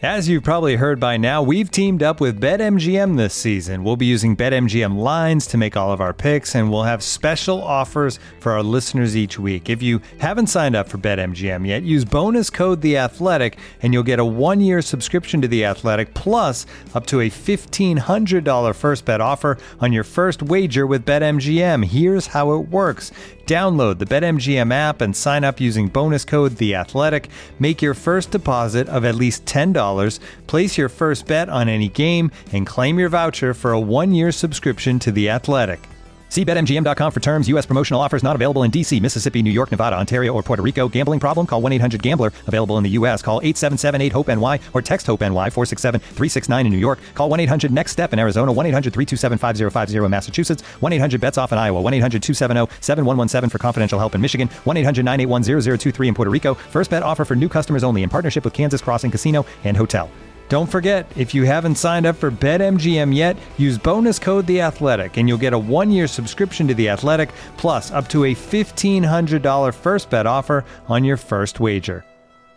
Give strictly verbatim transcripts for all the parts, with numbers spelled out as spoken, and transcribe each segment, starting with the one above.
As you've probably heard by now, we've teamed up with BetMGM this season. We'll be using BetMGM lines to make all of our picks, and we'll have special offers for our listeners each week. If you haven't signed up for BetMGM yet, use bonus code The Athletic, and you'll get a one-year subscription to The Athletic, plus up to a fifteen hundred dollars first bet offer on your first wager with BetMGM. Here's how it works. Download the BetMGM app and sign up using bonus code The Athletic. Make your first deposit of at least ten dollars, place your first bet on any game, and claim your voucher for a one-year subscription to The Athletic. See Bet M G M dot com for terms. U S promotional offers not available in D C, Mississippi, New York, Nevada, Ontario, or Puerto Rico. Gambling problem? Call one eight hundred gambler. Available in the U S. Call eight seven seven eight hope N Y or text HOPE-NY four six seven three six nine in New York. Call one eight hundred next step in Arizona. one eight hundred three two seven five zero five zero in Massachusetts. one eight hundred bets off in Iowa. one eight hundred two seven zero seven one one seven for confidential help in Michigan. one eight hundred nine eight one zero zero two three in Puerto Rico. First bet offer for new customers only in partnership with Kansas Crossing Casino and Hotel. Don't forget, if you haven't signed up for BetMGM yet, use bonus code The Athletic, and you'll get a one-year subscription to The Athletic, plus up to a fifteen hundred dollars first bet offer on your first wager.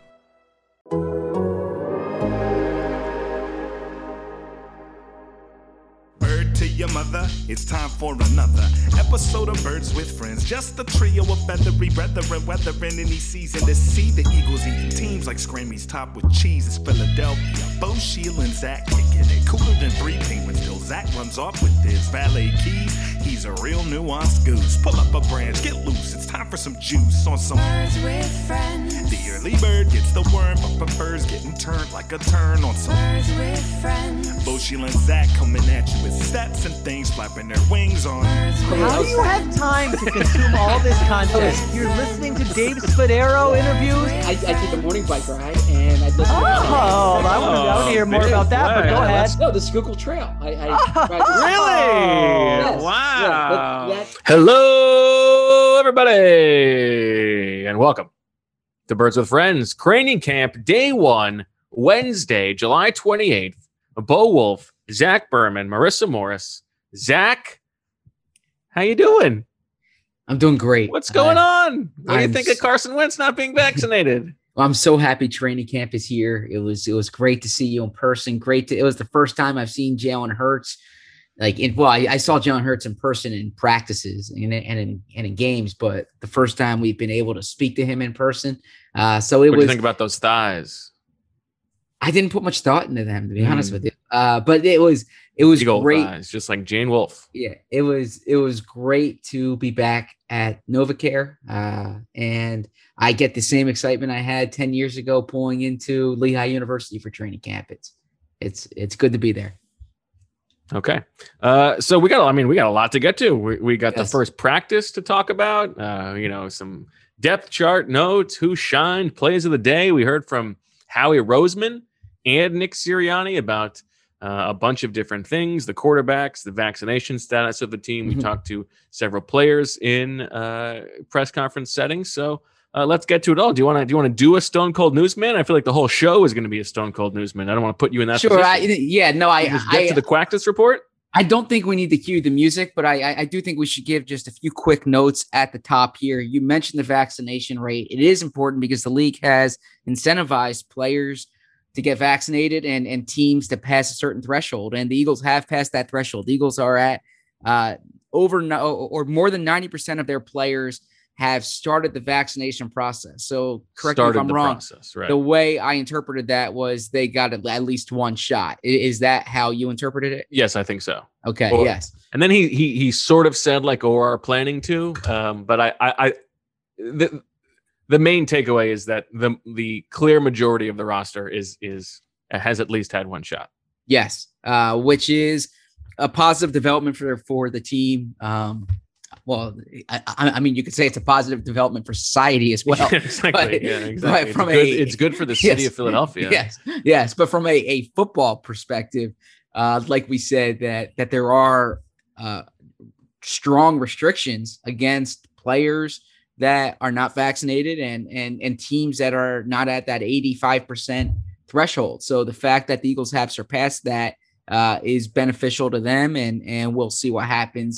Your mother, it's time for another episode of Birds with Friends. Just a trio of feathery brethren weathering any season to see the Eagles eat teams like Scrammy's top with cheese. It's Philadelphia, Bo, Sheila, and Zach kicking it cooler than three penguins till Zach runs off with his valet keys. He's a real nuanced goose. Pull up a branch, get loose. It's time for some juice on some Birds with Friends. The early bird gets the worm, but prefers getting turned like a turn on some Birds with Friends. Bo, Sheila, and Zach coming at you with stats and things flapping their wings on. How do you have time to consume all this content? You're listening to Dave Spadaro interviews. I, I take a morning bike ride and I listen. Oh, I want to hear more about that, but go ahead. No, the Schuylkill Trail. I, I ride really? Yes. Wow. Yeah, that, Hello, everybody, and welcome to Birds with Friends Training Camp Day One, Wednesday, July twenty-eighth. Bo Wolf, Zach Berman, Marissa Morris. Zach, how you doing? I'm doing great. What's going uh, on? What do you I'm think of Carson Wentz not being vaccinated? Well, I'm so happy training camp is here. It was it was great to see you in person. Great to it was the first time I've seen Jalen Hurts. Like in, well, I, I saw Jalen Hurts in person in practices and, and in and in games, but the first time we've been able to speak to him in person. Uh, so it what was. What do you think about those thighs? I didn't put much thought into them, to be mm. honest with you. Uh, but it was it was Big old great. Thighs, just like Jane Wolfe. Yeah, it was it was great to be back at NovaCare, uh, and I get the same excitement I had ten years ago pulling into Lehigh University for training camp. It's it's it's good to be there. Okay, uh, so we got I mean we got a lot to get to. We we got Yes. the first practice to talk about. Uh, you know, some depth chart notes, who shined, plays of the day. We heard from Howie Roseman and Nick Sirianni about uh, a bunch of different things, the quarterbacks, the vaccination status of the team. We Mm-hmm. talked to several players in uh, press conference settings. So uh, let's get to it all. Do you want to do you want to do a Stone Cold Newsman? I feel like the whole show is going to be a Stone Cold Newsman. I don't want to put you in that Sure. I, position. yeah. No. I Just get I, to the Quactus report. I don't think we need to cue the music, but I, I I do think we should give just a few quick notes at the top here. You mentioned the vaccination rate. It is important because the league has incentivized players to get vaccinated and, and teams to pass a certain threshold. And the Eagles have passed that threshold. The Eagles are at uh, over no, or more than ninety percent of their players have started the vaccination process. So correct Started me if I'm the wrong. process, right. The way I interpreted that was they got at least one shot. I- Is that how you interpreted it? Yes, I think so. Okay. Or- yes. And then he he he sort of said like or are planning to, um, but I I, I the the main takeaway is that the the clear majority of the roster is is has at least had one shot. Yes. Uh, which is a positive development for for the team. Um, well, I, I mean, you could say it's a positive development for society as well. exactly. But- yeah, but exactly. from it's, good, a- it's good for the city Yes. of Philadelphia. Yes, yes, but from a, a football perspective, uh, like we said, that that there are uh, strong restrictions against players that are not vaccinated and and and teams that are not at that eighty-five percent threshold. So the fact that the Eagles have surpassed that uh, is beneficial to them, and and we'll see what happens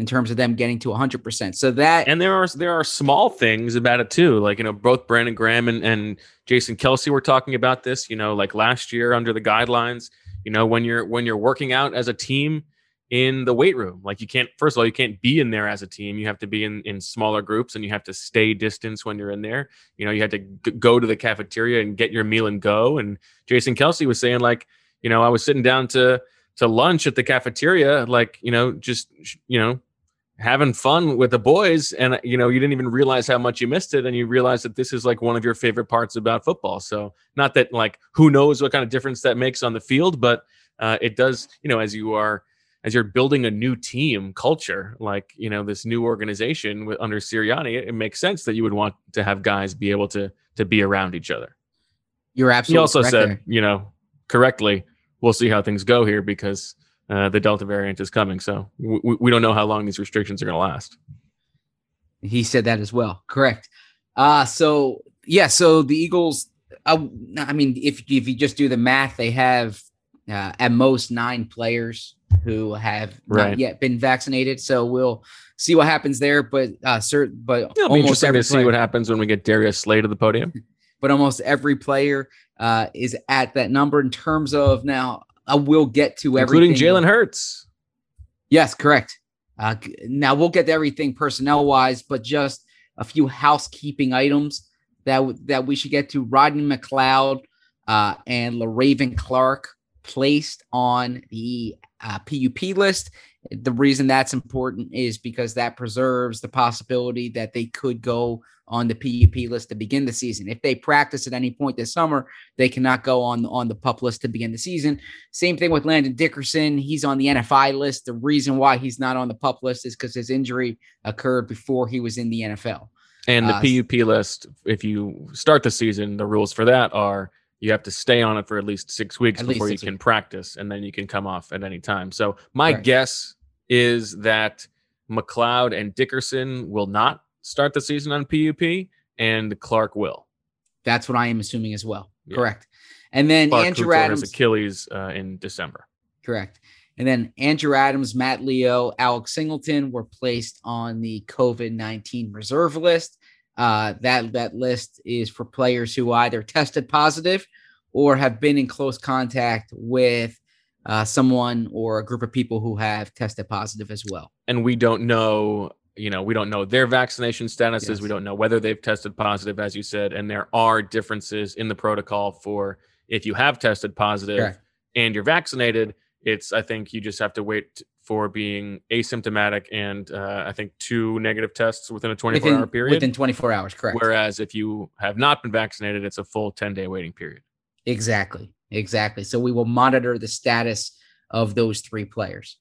in terms of them getting to one hundred percent. So that and there are there are small things about it too. Like, you know, both Brandon Graham and, and Jason Kelce were talking about this, you know, like last year under the guidelines, you know, when you're when you're working out as a team in the weight room, like you can't, first of all, you can't be in there as a team. You have to be in, in smaller groups, and you have to stay distance when you're in there. You know, you had to g- go to the cafeteria and get your meal and go. And Jason Kelce was saying, like, you know, I was sitting down to to lunch at the cafeteria, like, you know, just, you know, having fun with the boys. And, you know, you didn't even realize how much you missed it. And you realize that this is like one of your favorite parts about football. So not that, like, who knows what kind of difference that makes on the field, but uh, it does, you know, as you are, as you're building a new team culture, like, you know, this new organization with under Sirianni, it, it makes sense that you would want to have guys be able to, to be around each other. You're absolutely He also correct said, there. you know, correctly, we'll see how things go here because uh, the Delta variant is coming. So we, we don't know how long these restrictions are going to last. He said that as well. Correct. Uh, so, yeah, so the Eagles, uh, I mean, if, if you just do the math, they have uh, at most nine players who have Right. not yet been vaccinated. So we'll see what happens there. But, uh, cert, but It'll be almost interesting every to see player, what happens when we get Darius Slay to the podium. but almost every player uh, is at that number in terms of now. I will get to everything, Including Jalen Hurts. Yes, correct. Uh, now we'll get to everything personnel wise, but just a few housekeeping items that w- that we should get to. Rodney McLeod uh, and LaRaven Clark placed on the uh, P U P list. The reason that's important is because that preserves the possibility that they could go on the P U P list to begin the season. If they practice at any point this summer, they cannot go on, on the PUP list to begin the season. Same thing with Landon Dickerson. He's on the N F I list. The reason why he's not on the PUP list is because his injury occurred before he was in the N F L. And the Uh, P U P list, if you start the season, the rules for that are you have to stay on it for at least six weeks At least before you six can weeks. practice, and then you can come off at any time. So my Correct. guess is that McLeod and Dickerson will not start the season on P U P, and Clark will. That's what I am assuming as well. Yeah. Correct. And then Clark, who Andrew tore Adams. his Achilles uh, in December. Correct. And then Andrew Adams, Matt Leo, Alex Singleton were placed on the COVID nineteen reserve list. Uh, that, that list is for players who either tested positive or have been in close contact with uh, someone or a group of people who have tested positive as well. And we don't know, you know, we don't know their vaccination statuses. Yes. We don't know whether they've tested positive, as you said. And there are differences in the protocol for if you have tested positive Correct. and you're vaccinated. It's, I think you just have to wait for being asymptomatic and uh, I think two negative tests within a twenty-four Within, hour period. within twenty-four hours. Correct. Whereas if you have not been vaccinated, it's a full ten day waiting period. Exactly. Exactly. So we will monitor the status of those three players.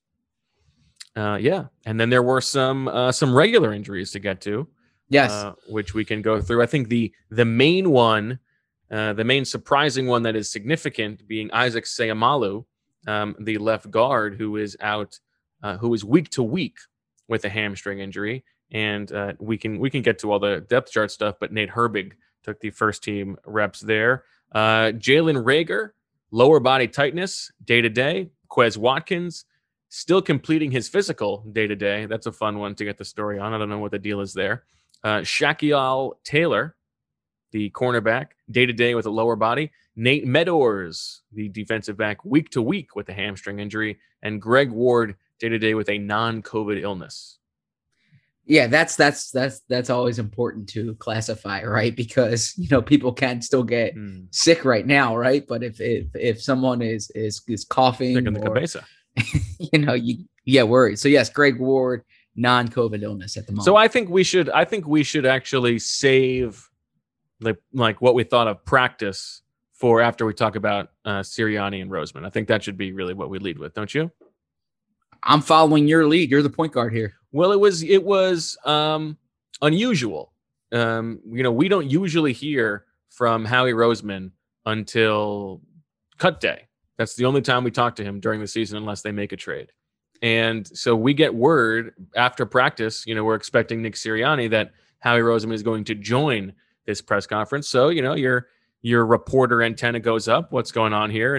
Uh, yeah. And then there were some, uh, some regular injuries to get to. Yes. Uh, which we can go through. I think the the main one, uh, the main surprising one that is significant being Isaac Seumalo, um, the left guard who is out, uh, who is week to week with a hamstring injury. And uh, we can we can get to all the depth chart stuff, but Nate Herbig took the first team reps there. Uh, Jalen Reagor, lower body tightness day to day. Quez Watkins still completing his physical day to day. That's a fun one to get the story on. I don't know what the deal is there. Uh, Shaquille Taylor, the cornerback, day to day with a lower body. Nate Meadors, the defensive back, week to week with a hamstring injury. And Greg Ward, day to day with a non-COVID illness. Yeah, that's that's that's that's always important to classify, right? Because you know people can still get Hmm. sick right now, right? But if if if someone is is is coughing, Sick in the or, cabeza. you know, you yeah, worried. So yes, Greg Ward, non-COVID illness at the moment. So I think we should. I think we should actually save, like, like what we thought of practice for after we talk about uh, Sirianni and Roseman. I think that should be really what we lead with, don't you? I'm following your lead. You're the point guard here. Well, it was it was um, unusual. Um, you know, we don't usually hear from Howie Roseman until cut day. That's the only time we talk to him during the season, unless they make a trade. And so we get word after practice. You know, we're expecting Nick Sirianni that Howie Roseman is going to join this press conference. So you know, your your reporter antenna goes up. What's going on here? And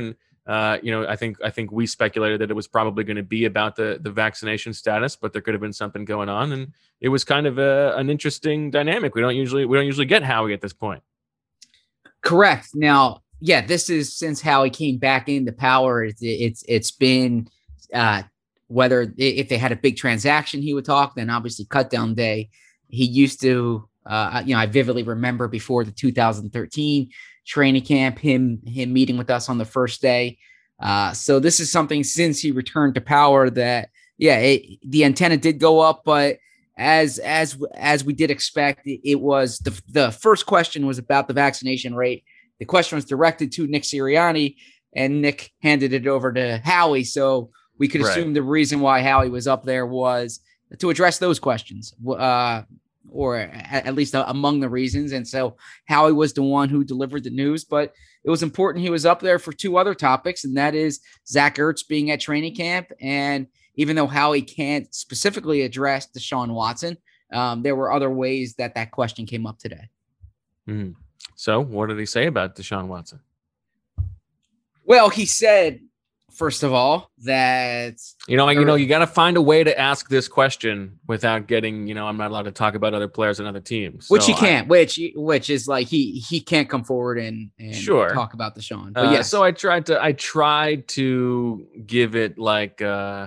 Uh, you know, I think I think we speculated that it was probably going to be about the the vaccination status, but there could have been something going on, and it was kind of a, an interesting dynamic. We don't usually we don't usually get Howie at this point. Correct. Now, yeah, this is since Howie came back into power. It's it's it's been uh, whether if they had a big transaction, he would talk. Then obviously cut down day. He used to, uh, you know, I vividly remember before the two thousand thirteen training camp, him him meeting with us on the first day. Uh, so this is something since he returned to power that, yeah, it, the antenna did go up, but as as as we did expect, it, it was the the first question was about the vaccination rate. The question was directed to Nick Sirianni, and Nick handed it over to Howie. So we could assume right. the reason why Howie was up there was to address those questions. Uh, or at least among the reasons. And so Howie was the one who delivered the news, but it was important he was up there for two other topics, and that is Zach Ertz being at training camp. And even though Howie can't specifically address Deshaun Watson, um, there were other ways that that question came up today. Mm-hmm. So what did he say about Deshaun Watson? Well, he said, first of all, that you know, you know, you got to find a way to ask this question without getting, you know, I'm not allowed to talk about other players and other teams, which so he can't. I, which, which is like he he can't come forward and, and sure. talk about Deshaun. But uh, yes. So I tried to, I tried to give it like, uh,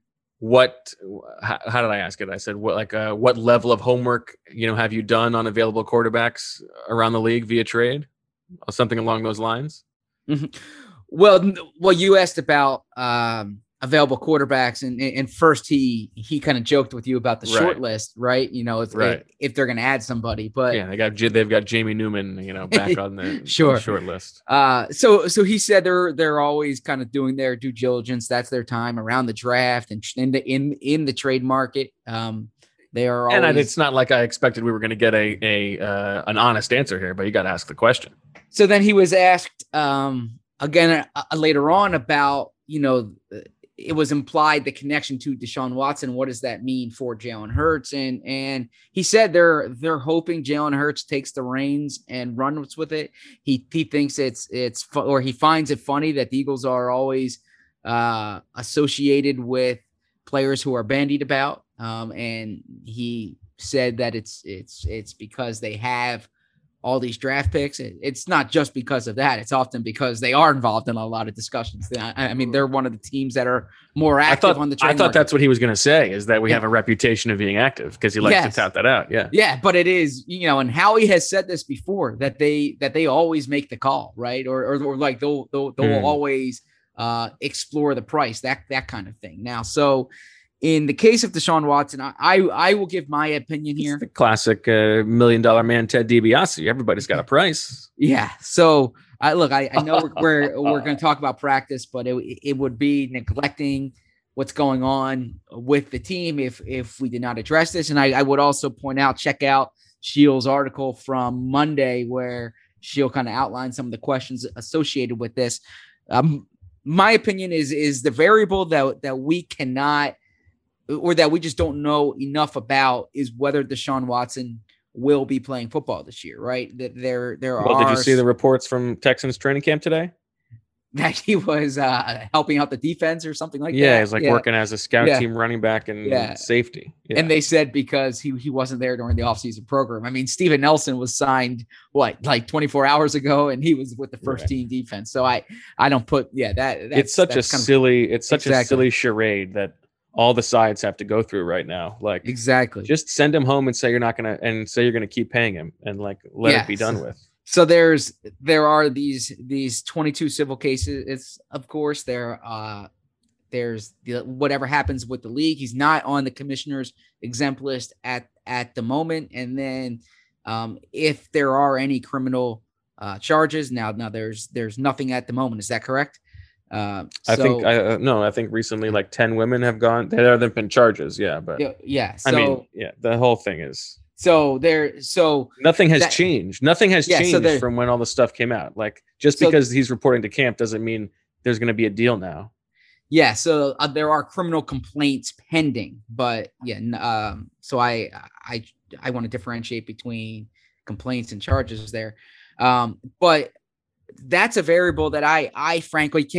what? How, how did I ask it? I said, what, like, uh, what level of homework, you know, have you done on available quarterbacks around the league via trade, or something along those lines? Mm-hmm. Well, well, you asked about um, available quarterbacks, and and first he he kind of joked with you about the right. short list, right? You know, if right. if, if they're going to add somebody, but yeah, they got they've got Jamie Newman, you know, back on the sure. short list. Uh, so so he said they're they're always kind of doing their due diligence. That's their time around the draft and in the in in the trade market. Um, they are always, and it's not like I expected we were going to get a a uh, an honest answer here, but you got to ask the question. So then he was asked. Um, Again, uh, later on about, you know, it was implied the connection to Deshaun Watson. What does that mean for Jalen Hurts? And and he said they're they're hoping Jalen Hurts takes the reins and runs with it. He he thinks it's it's fu- or he finds it funny that the Eagles are always uh, associated with players who are bandied about. Um, and he said that it's it's it's because they have all these draft picks. It's not just because of that. It's often because they are involved in a lot of discussions. I, I mean, they're one of the teams that are more active I thought, on the trade I thought market. That's what he was going to say, is that we yeah. have a reputation of being active, because he likes yes. to tout that out. Yeah. Yeah. But it is, you know, and Howie has said this before, that they, that they always make the call, right. Or, or, or like they'll, they'll, they'll hmm. always uh, explore the price, that, that kind of thing. Now, so in the case of Deshaun Watson, I I, I will give my opinion here. It's the classic uh, million dollar man, Ted DiBiase. Everybody's got a price. Yeah. So I look, I, I know we're we're going to talk about practice, but it it would be neglecting what's going on with the team if if we did not address this. And I, I would also point out, check out Sheil's article from Monday, where Sheil kind of outlined some of the questions associated with this. Um, my opinion is is the variable that that we cannot, or that we just don't know enough about, is whether Deshaun Watson will be playing football this year, right? That there, there well, are. Did you see the reports from Texans training camp today? That he was uh, helping out the defense or something like yeah, that. He's like yeah, working as a scout yeah. team running back and yeah. safety. Yeah. And they said because he he wasn't there during the offseason program. I mean, Steven Nelson was signed what like twenty-four hours ago, and he was with the first right. team defense. So I I don't put yeah that that's, it's such that's a silly of, it's such exactly. a silly charade that all the sides have to go through right now. Like exactly, just send him home and say you're not gonna and say you're gonna keep paying him and like let yeah. it be done with. So there's there are these these twenty-two civil cases. It's of course there uh there's the, whatever happens with the league. He's not on the commissioner's exempt list at at the moment. And then um, if there are any criminal uh, charges now, now there's there's nothing at the moment. Is that correct? Uh, so, I think I uh, no. I think recently like ten women have gone. There haven't been charges. Yeah, but yeah. yeah so, I mean, yeah. The whole thing is. So there, so nothing has that, changed. Nothing has yeah, changed so there, from when all the stuff came out. Like just so, because he's reporting to camp doesn't mean there's going to be a deal now. Yeah. So uh, there are criminal complaints pending, but yeah. Um, so I, I, I want to differentiate between complaints and charges there. Um, but that's a variable that I, I frankly can't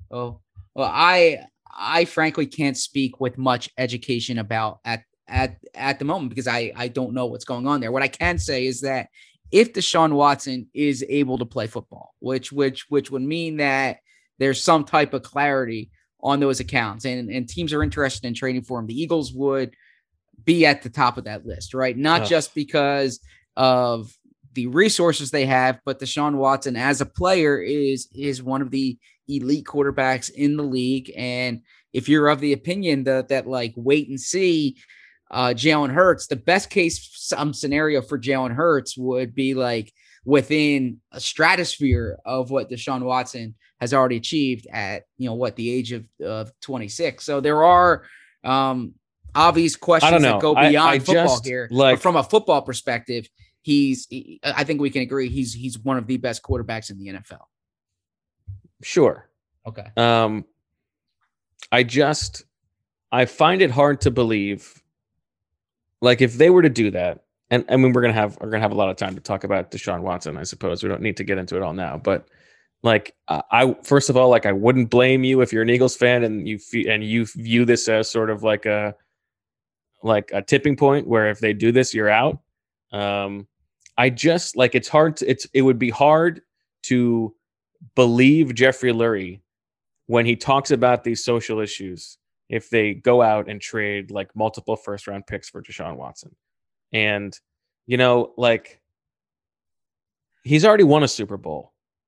Oh, well, I I frankly can't speak with much education about at at at the moment because I I don't know what's going on there. What I can say is that if Deshaun Watson is able to play football, which which which would mean that there's some type of clarity on those accounts, and and teams are interested in trading for him, the Eagles would be at the top of that list, right? Not Ugh. just because of the resources they have, but Deshaun Watson as a player is is one of the elite quarterbacks in the league. And if you're of the opinion that that like wait and see, uh, Jalen Hurts, the best case some scenario for Jalen Hurts would be like within a stratosphere of what Deshaun Watson has already achieved at, you know, what the age of, of twenty-six. So there are um, obvious questions that go beyond I, I football just, here. like, but from a football perspective, he's, he, I think we can agree he's, he's one of the best quarterbacks in the N F L. Sure. Okay. Um, I just, I find it hard to believe, like, if they were to do that, and I mean, we're gonna have we're gonna have a lot of time to talk about Deshaun Watson, I suppose. We don't need to get into it all now, but like, uh, I first of all, like, I wouldn't blame you if you're an Eagles fan and you fe- and you view this as sort of like a like a tipping point where if they do this, you're out. Um, I just like it's hard to, it's it would be hard to believe Jeffrey Lurie when he talks about these social issues if they go out and trade like multiple first round picks for Deshaun Watson. And, you know, like, he's already won a Super Bowl.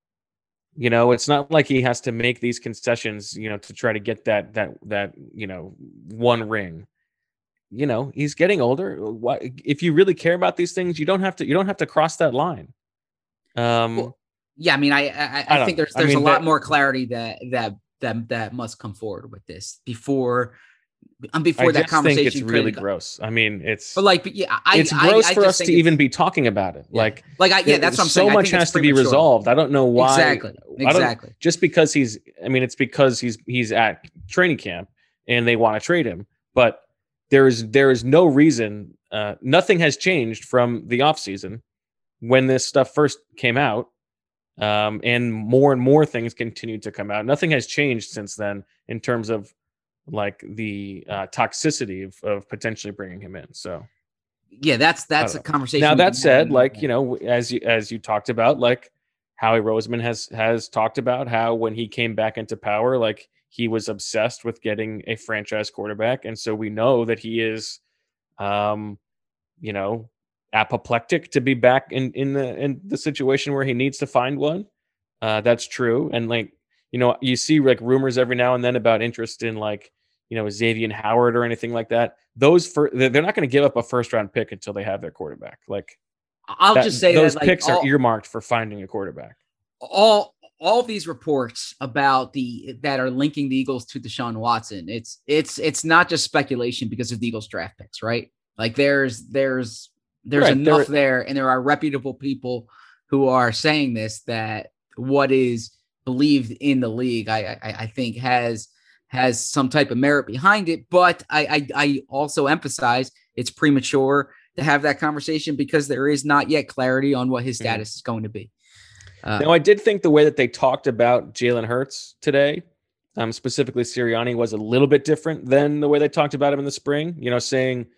You know, it's not like he has to make these concessions, you know, to try to get that, that, that, you know, one ring. You know, he's getting older. What, if you really care about these things, you don't have to, you don't have to cross that line. Um, Well, yeah, I mean, I I, I, I think know. there's I there's mean, a lot that- more clarity that that that that must come forward with this before, um, before I that just conversation. think it's could- really gross. I mean, it's, But like, but yeah, I it's I, gross I for just us think to it's- even be talking about it. yeah. Like, like I, yeah, that's what I'm so saying. I much think it's has to be premature. resolved. I don't know why. Exactly. I don't- Exactly. just because he's, I mean, it's because he's he's at training camp and they want to trade him. But there is there is no reason. Uh, nothing has changed from the offseason when this stuff first came out, um, and more and more things continue to come out. Nothing has changed since then in terms of like the uh, toxicity of, of potentially bringing him in. So. Yeah, that's that's a don't know. conversation. Now we that can said, have. like, you know, as you as you talked about, like Howie Roseman has has talked about how when he came back into power, like he was obsessed with getting a franchise quarterback, and so we know that he is, um, you know, apoplectic to be back in in the in the situation where he needs to find one. Uh, that's true, and like, you know, you see like rumors every now and then about interest in like, you know, Xavier Howard or anything like that. Those for they're not going to give up a first round pick until they have their quarterback. Like, I'll that- just say those that like, picks all, are earmarked for finding a quarterback. all all of these reports about the that are linking the Eagles to Deshaun Watson. It's it's it's not just speculation because of the Eagles draft picks, right? Like there's there's there's Right, enough there- there, and there are reputable people who are saying this, that what is believed in the league, I I, I think has has some type of merit behind it. But I, I I also emphasize it's premature to have that conversation because there is not yet clarity on what his status is going to be. Uh, Now, I did think the way that they talked about Jalen Hurts today, um, specifically Sirianni, was a little bit different than the way they talked about him in the spring. You know, saying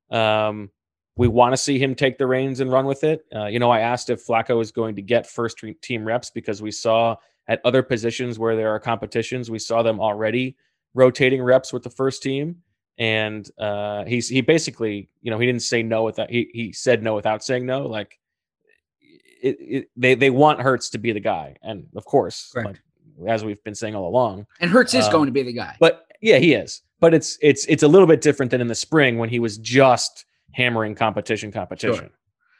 um, we want to see him take the reins and run with it. Uh, you know, I asked if Flacco is going to get first team reps because we saw at other positions where there are competitions, we saw them already rotating reps with the first team. And uh, he's he basically, you know, he didn't say no without he he said no without saying no. Like it, it they they want Hurts to be the guy, and of course, Correct. like, as we've been saying all along. and Hurts is um, going to be the guy. But yeah, he is. But it's it's it's a little bit different than in the spring when he was just hammering competition, competition. Sure.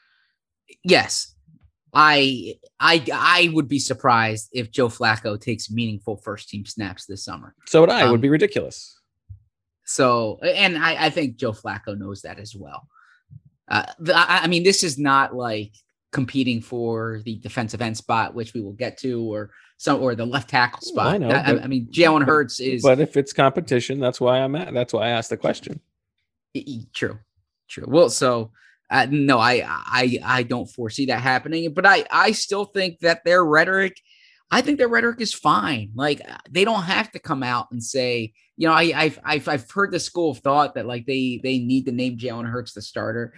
Yes. I I I would be surprised if Joe Flacco takes meaningful first team snaps this summer. So would I. It Um, would be ridiculous. So, and I, I think Joe Flacco knows that as well. Uh, the, I, I mean, this is not like competing for the defensive end spot, which we will get to, or some, or the left tackle spot. I know, I, but- I mean, Jalen Hurts is But if it's competition, that's why I'm at. That's why I asked the question. E- e- True, true. Well, so uh, no, I, I, I don't foresee that happening. But I, I still think that their rhetoric I think their rhetoric is fine. Like they don't have to come out and say, you know, I, I've, I've, I've heard the school of thought that like they, they need to name Jalen Hurts the starter.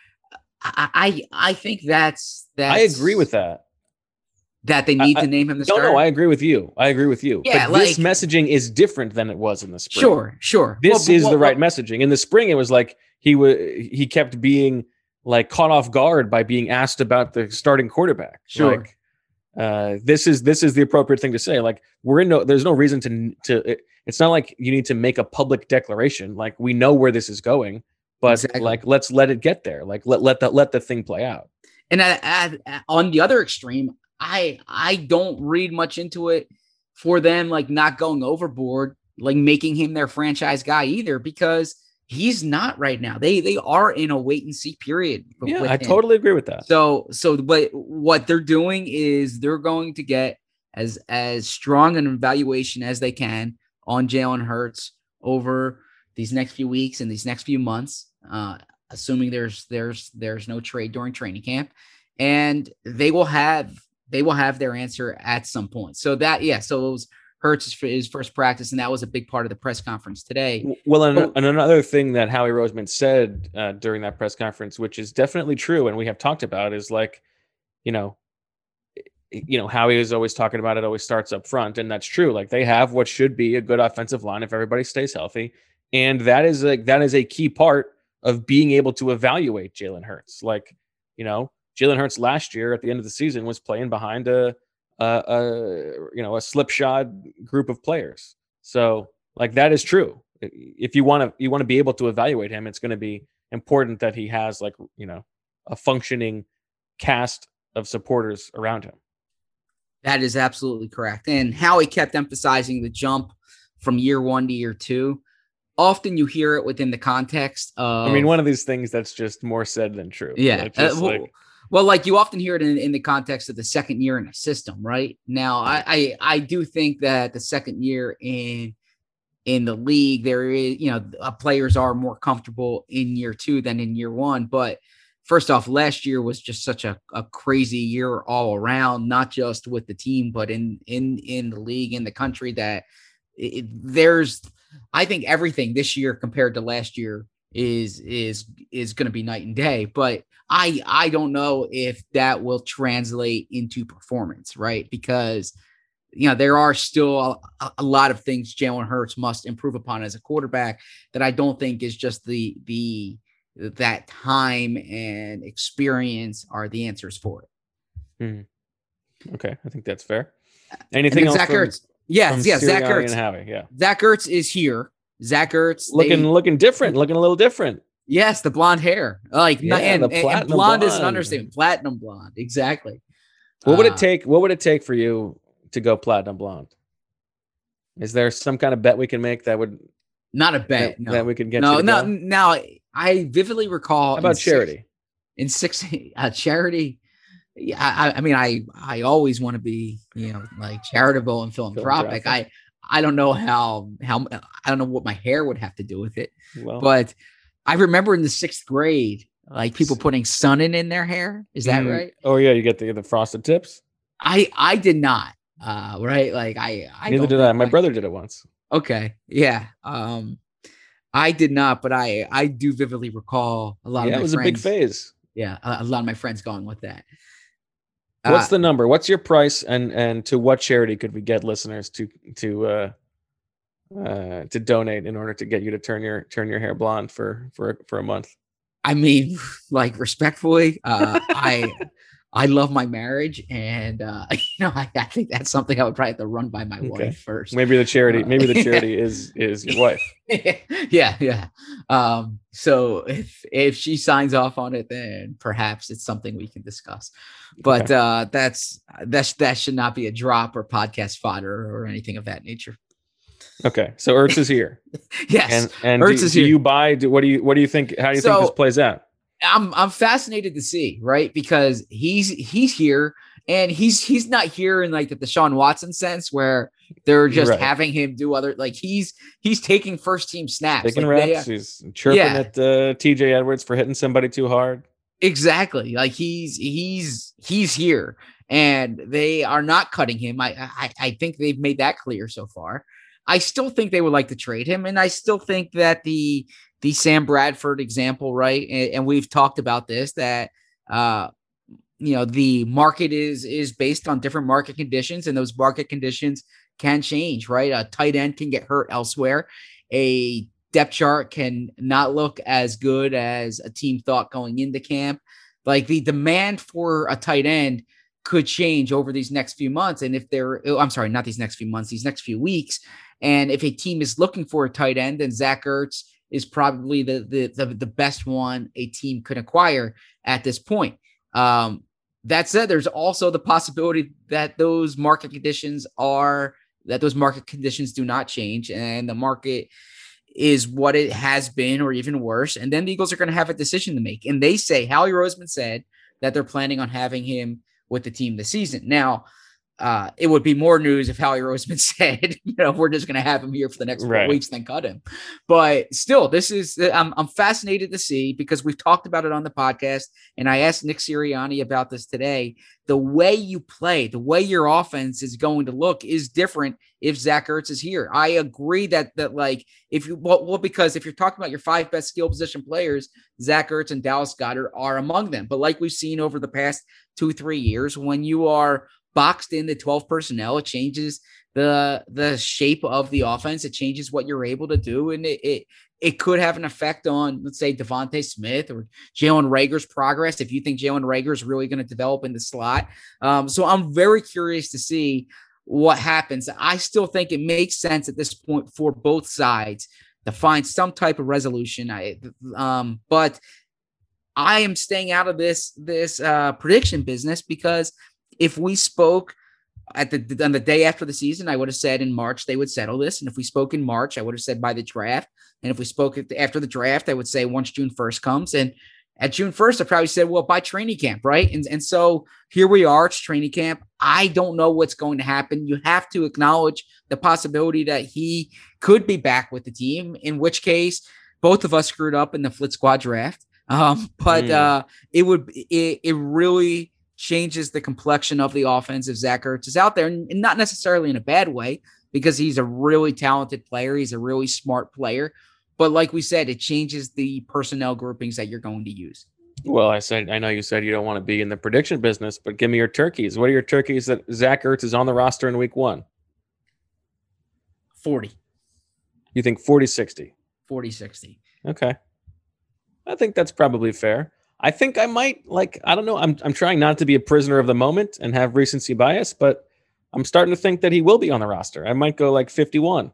I, I, I think that's that. I agree with that. That they need I, to name him the no, starter. No, I agree with you. I agree with you. Yeah, but like, this messaging is different than it was in the spring. Sure, sure. This well, is well, the right well, messaging. In the spring, it was like he was he kept being like caught off guard by being asked about the starting quarterback. Sure. Like, uh, this is this is the appropriate thing to say. Like we're in no. There's no reason to to. It, it's not like you need to make a public declaration. Like we know where this is going, but exactly. like let's let it get there. Like let let that let the thing play out. And at, at, at, on the other extreme, I I don't read much into it for them, like not going overboard, like making him their franchise guy either, because he's not right now. They they are in a wait and see period. Yeah, with I him. totally agree with that. So so but what they're doing is they're going to get as as strong an evaluation as they can on Jalen Hurts over these next few weeks and these next few months, uh, assuming there's there's there's no trade during training camp, and they will have they will have their answer at some point. So that yeah, so it was Hurts his first practice, and that was a big part of the press conference today. Well, and, oh, and another thing that Howie Roseman said uh, during that press conference, which is definitely true, and we have talked about, is like, you know, you know, Howie is always talking about it, always starts up front, and that's true. Like they have what should be a good offensive line if everybody stays healthy, and that is like that is a key part of being able to evaluate Jalen Hurts. Like, you know, Jalen Hurts last year at the end of the season was playing behind a, a, a you know, a slipshod group of players. So like that is true. If you want to, you want to be able to evaluate him, it's going to be important that he has like, you know, a functioning cast of supporters around him. That is absolutely correct. And Howie kept emphasizing the jump from year one to year two. Often you hear it within the context of, I mean, one of these things that's just more said than true. Yeah. Like, just uh, well, like, well, like you often hear it in, in the context of the second year in a system, right? Now, I, I I do think that the second year in in the league, there is, you know, uh, players are more comfortable in year two than in year one. But first off, last year was just such a, a crazy year all around, not just with the team, but in in in the league, in the country, that it, there's, I think everything this year compared to last year is is is going to be night and day. But I I don't know if that will translate into performance, right? Because, you know, there are still a, a lot of things Jalen Hurts must improve upon as a quarterback that I don't think is just the the that time and experience are the answers for it. Mm-hmm. Okay, I think that's fair. Anything else? Zach from, Ertz. Yes, from yes, Zach Sirianni Ertz. and Howie, yeah. Zach Ertz is here. Zach Ertz looking they, looking different, looking a little different. Yes, the blonde hair, like Yeah, and, the and, and platinum blonde is an blonde. understatement. Platinum blonde, exactly. What would Uh, it take? What would it take for you to go platinum blonde? Is there some kind of bet we can make that would Not a bet. that, no, that we can get no, you to no. go? Now I vividly recall. How about in six- charity? in six uh, charity. Yeah, I, I mean, I I always want to be, you know, like charitable and philanthropic. Philanthropic. I I don't know how how I don't know what my hair would have to do with it, Well, but I remember in the sixth grade, like people putting Sun-In in their hair. Is that mm, right? Oh yeah, you get the the frosted tips. I I did not. Uh, right? Like I I Neither don't did I. think, My like- brother did it once. Okay, yeah. Um, I did not, but I I do vividly recall a lot Yeah, of my it was friends. a big phase. Yeah, a, a lot of my friends going with that. What's Uh, the number? What's your price? And and to what charity could we get listeners to to uh, uh, to donate in order to get you to turn your turn your hair blonde for for for a month? I mean, like respectfully, uh, I I love my marriage, and uh, you know, I, I think that's something I would probably have to run by my Okay. wife first. Maybe the charity. Uh, Maybe the charity is is your wife. yeah, yeah. Um, so if if she signs off on it, then perhaps it's something we can discuss. But Okay. uh, that's that's that should not be a drop or podcast fodder or anything of that nature. Okay, so Ertz is here, Yes, and and Ertz do, is do here. you buy? Do, what do you what do you think? How do you think So- this plays out? I'm I'm fascinated to see, right? Because he's he's here, and he's he's not here in like the Deshaun Watson sense where they're just Right. having him do other, like he's he's taking first team snaps. Taking Like, they- reps, he's chirping Yeah. at uh, T J Edwards for hitting somebody too hard. Exactly. Like he's he's he's here, and they are not cutting him. I I, I think they've made that clear so far. I still think they would like to trade him, and I still think that the the Sam Bradford example, right? And, and we've talked about this, that uh, you know, the market is is based on different market conditions, and those market conditions can change, right? A tight end can get hurt elsewhere. A depth chart can not look as good as a team thought going into camp. Like the demand for a tight end could change over these next few months. And if they're, oh, I'm sorry, not these next few months, these next few weeks. And if a team is looking for a tight end, then Zach Ertz is probably the, the, the, the best one a team could acquire at this point. Um, that said, there's also the possibility that those market conditions are, that those market conditions do not change, and the market is what it has been or even worse. And then the Eagles are going to have a decision to make. And they say, Howie Roseman said that they're planning on having him with the team this season. Now, uh, it would be more news if Howie Roseman said, you know, we're just going to have him here for the next four Right. weeks, then cut him. But still, this is, I'm, I'm fascinated to see, because we've talked about it on the podcast. And I asked Nick Sirianni about this today. The way you play, the way your offense is going to look is different if Zach Ertz is here. I agree that, that like, if you, well, well, because if you're talking about your five best skill position players, Zach Ertz and Dallas Goedert are among them. But like we've seen over the past two, three years, when you are boxed in the twelve personnel, it changes the the shape of the offense. It changes what you're able to do, and it it, it could have an effect on, let's say, Devontae Smith or Jalen Reagor's progress, if you think Jalen Reagor is really going to develop in the slot. Um, so I'm very curious to see what happens. I still think it makes sense at this point for both sides to find some type of resolution. I um, but I am staying out of this this uh, prediction business, because if we spoke at the on the day after the season, I would have said in March they would settle this. And if we spoke in March, I would have said by the draft. And if we spoke after the draft, I would say once June first comes. And at June first, I probably said, well, by training camp, right? And, and so here we are, it's training camp. I don't know what's going to happen. You have to acknowledge the possibility that he could be back with the team, in which case both of us screwed up in the Flit Squad draft. Um, but mm. uh, it would it, it really changes the complexion of the offense if Zach Ertz is out there, and not necessarily in a bad way, because he's a really talented player. He's a really smart player. But like we said, it changes the personnel groupings that you're going to use. Well, I said, I know you said you don't want to be in the prediction business, but give me your turkeys. What are your turkeys that Zach Ertz is on the roster in week one? forty. You think forty sixty? forty sixty. Okay. I think that's probably fair. I think I might, like, I don't know. I'm I'm trying not to be a prisoner of the moment and have recency bias, but I'm starting to think that he will be on the roster. I might go like fifty-one.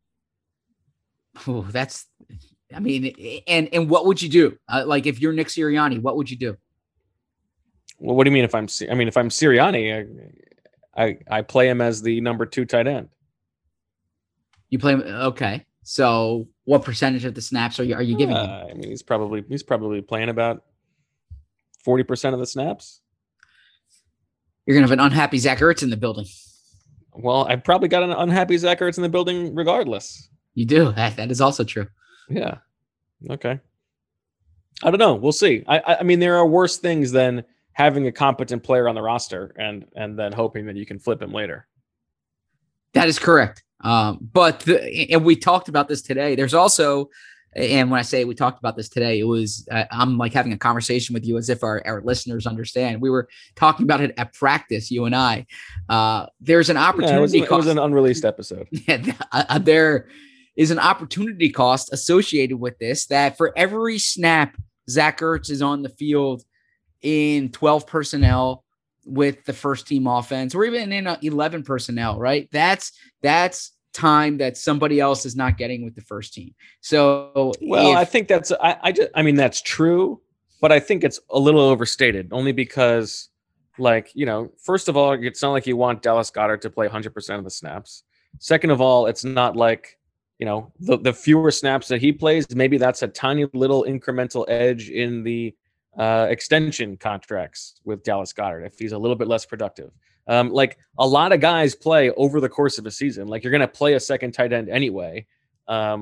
Oh, that's, I mean, and and what would you do? Uh, like, if you're Nick Sirianni, what would you do? Well, what do you mean if I'm, I mean, if I'm Sirianni, I, I, I play him as the number two tight end. You play him, okay. So what percentage of the snaps are you, are you giving uh, him? I mean, he's probably, he's probably playing about forty percent of the snaps. You're going to have an unhappy Zach Ertz in the building. Well, I've probably got an unhappy Zach Ertz in the building regardless. You do. That, that is also true. Yeah. Okay. I don't know. We'll see. I, I mean, there are worse things than having a competent player on the roster and and then hoping that you can flip him later. That is correct. Um, but the, and we talked about this today. There's also, and when I say we talked about this today, it was uh, I'm like having a conversation with you as if our, our listeners understand. We were talking about it at practice, you and I. Uh, there's an opportunity. Yeah, it, was, cost. it was an unreleased episode. Yeah, uh, there is an opportunity cost associated with this, that for every snap Zach Ertz is on the field in twelve personnel with the first team offense, or even in eleven personnel, right? That's that's time that somebody else is not getting with the first team. So, well, if, I think that's, I, I just, I mean, that's true, but I think it's a little overstated, only because, like, you know, first of all, it's not like you want Dallas Goedert to play one hundred percent of the snaps. Second of all, it's not like, you know, the, the fewer snaps that he plays, maybe that's a tiny little incremental edge in the uh, extension contracts with Dallas Goedert if he's a little bit less productive. Um, like a lot of guys play over the course of a season. Like, you're going to play a second tight end anyway. Um,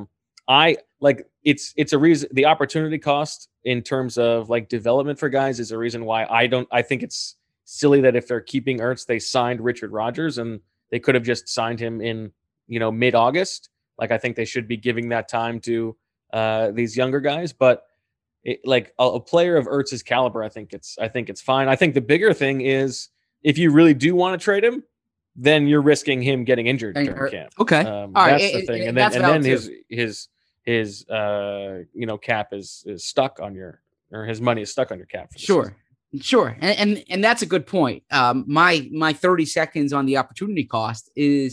I like it's it's a reason the opportunity cost in terms of like development for guys is a reason why I don't I think it's silly that if they're keeping Ertz, they signed Richard Rodgers and they could have just signed him in, you know, mid-August. Like I think they should be giving that time to uh, these younger guys, but it, like a, a player of Ertz's caliber, I think it's I think it's fine. I think the bigger thing is if you really do want to trade him, then you're risking him getting injured during Or- camp. Okay. Um, All right, that's the it- thing, it- and then that's and then valid his too. his his uh you know cap is is stuck on your or his money is stuck on your cap. For the Sure. season. Sure. And, and and that's a good point. Um, my my thirty seconds on the opportunity cost is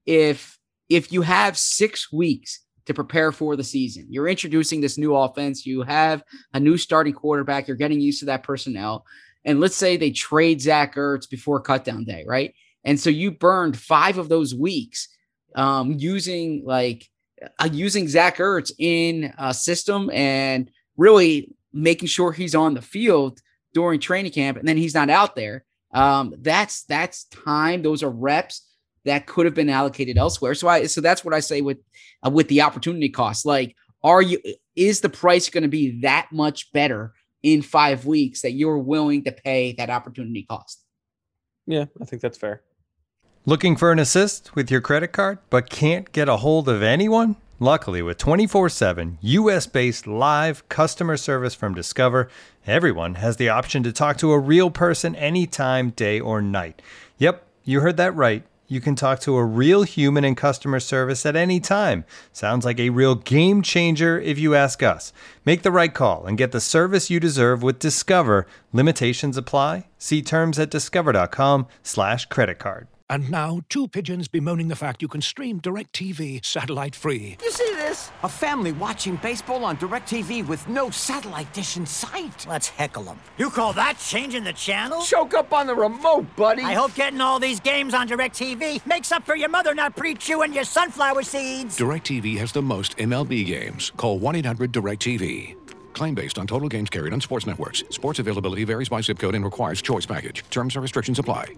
if if you have six weeks to prepare for the season, you're introducing this new offense, you have a new starting quarterback, you're getting used to that personnel. And let's say they trade Zach Ertz before cutdown day, right? And so you burned five of those weeks um, using like uh, using Zach Ertz in a system and really making sure he's on the field during training camp, and then he's not out there. Um, that's that's time. Those are reps that could have been allocated elsewhere. So I so that's what I say with uh, with the opportunity cost. Like, are you is the price going to be that much better in five weeks that you're willing to pay that opportunity cost? Yeah, I think that's fair. Looking for an assist with your credit card, but can't get a hold of anyone? Luckily, with twenty-four seven U S-based live customer service from Discover, everyone has the option to talk to a real person anytime, day or night. Yep, you heard that right. You can talk to a real human in customer service at any time. Sounds like a real game changer if you ask us. Make the right call and get the service you deserve with Discover. Limitations apply. See terms at discover.com slash credit card. And now, two pigeons bemoaning the fact you can stream DirecTV satellite-free. You see this? A family watching baseball on DirecTV with no satellite dish in sight. Let's heckle them. You call that changing the channel? Choke up on the remote, buddy. I hope getting all these games on DirecTV makes up for your mother not pre-chewing your sunflower seeds. DirecTV has the most M L B games. Call one eight hundred direct T V. Claim based on total games carried on sports networks. Sports availability varies by zip code and requires choice package. Terms and restrictions apply.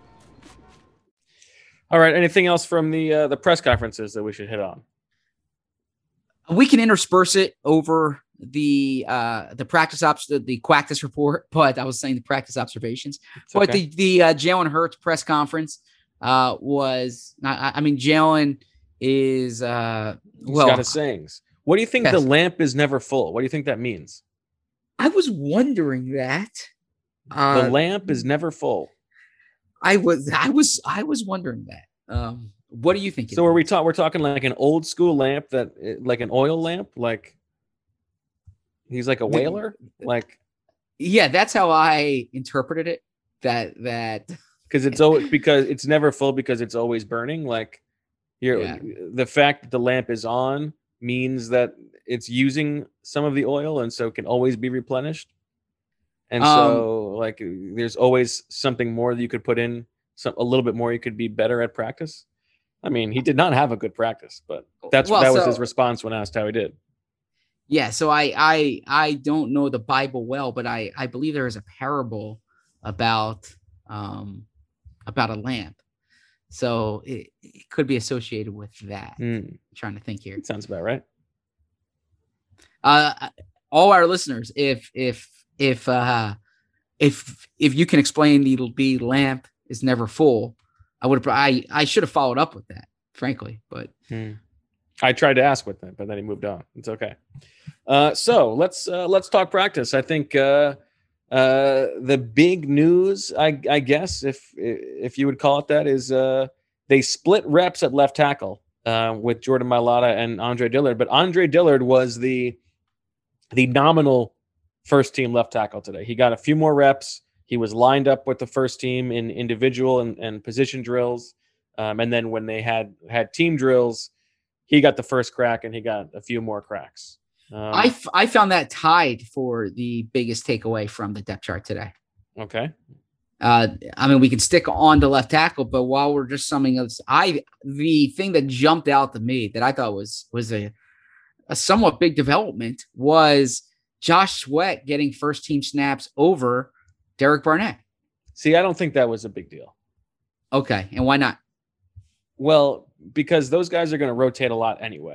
All right. Anything else from the uh, the press conferences that we should hit on? We can intersperse it over the uh, the practice ops, the, the Quactus report, but I was saying the practice observations. It's But okay. the the uh, Jalen Hurts press conference uh, was, I, I mean, Jalen is uh, He's well. got his sayings. What do you think Yes. the lamp is never full? What do you think that means? I was wondering that. The Uh, lamp is never full. I was I was I was wondering that. Um, what do you think? it So are we means? talking? We're talking like an old school lamp that, like an oil lamp, like he's like a whaler, like Yeah, that's how I interpreted it. That that because it's always because it's never full because it's always burning. Like you're Yeah. the fact that the lamp is on means that it's using some of the oil and so it can always be replenished. And so like there's always something more that you could put in, some a little bit more you could be better at practice. I mean, he did not have a good practice, but that's Well, that was so- his response when asked how he did. Yeah, so I I I don't know the Bible well, but I I believe there is a parable about um about a lamp. So it, it could be associated with that. Hmm, I'm trying to think here. sounds about right. Uh all our listeners, if if if uh if if you can explain the the lamp is never full, I would have I I should have followed up with that, frankly, but Hmm. I tried to ask with him, but then he moved on. It's okay. Uh, so let's uh, let's talk practice. I think uh, uh, the big news, I, I guess, if if you would call it that, is uh, they split reps at left tackle uh, with Jordan Mailata and Andre Dillard. But Andre Dillard was the the nominal first team left tackle today. He got a few more reps. He was lined up with the first team in individual and, and position drills, um, and then when they had had team drills, he got the first crack and he got a few more cracks. Um, I, f- I found that tied for the biggest takeaway from the depth chart today. okay. Uh, I mean, we can stick on to left tackle, but while we're just summing up, I the thing that jumped out to me that I thought was was a a somewhat big development was Josh Sweat getting first team snaps over Derek Barnett. See, I don't think that was a big deal. Okay, and why not? Well, because those guys are going to rotate a lot anyway.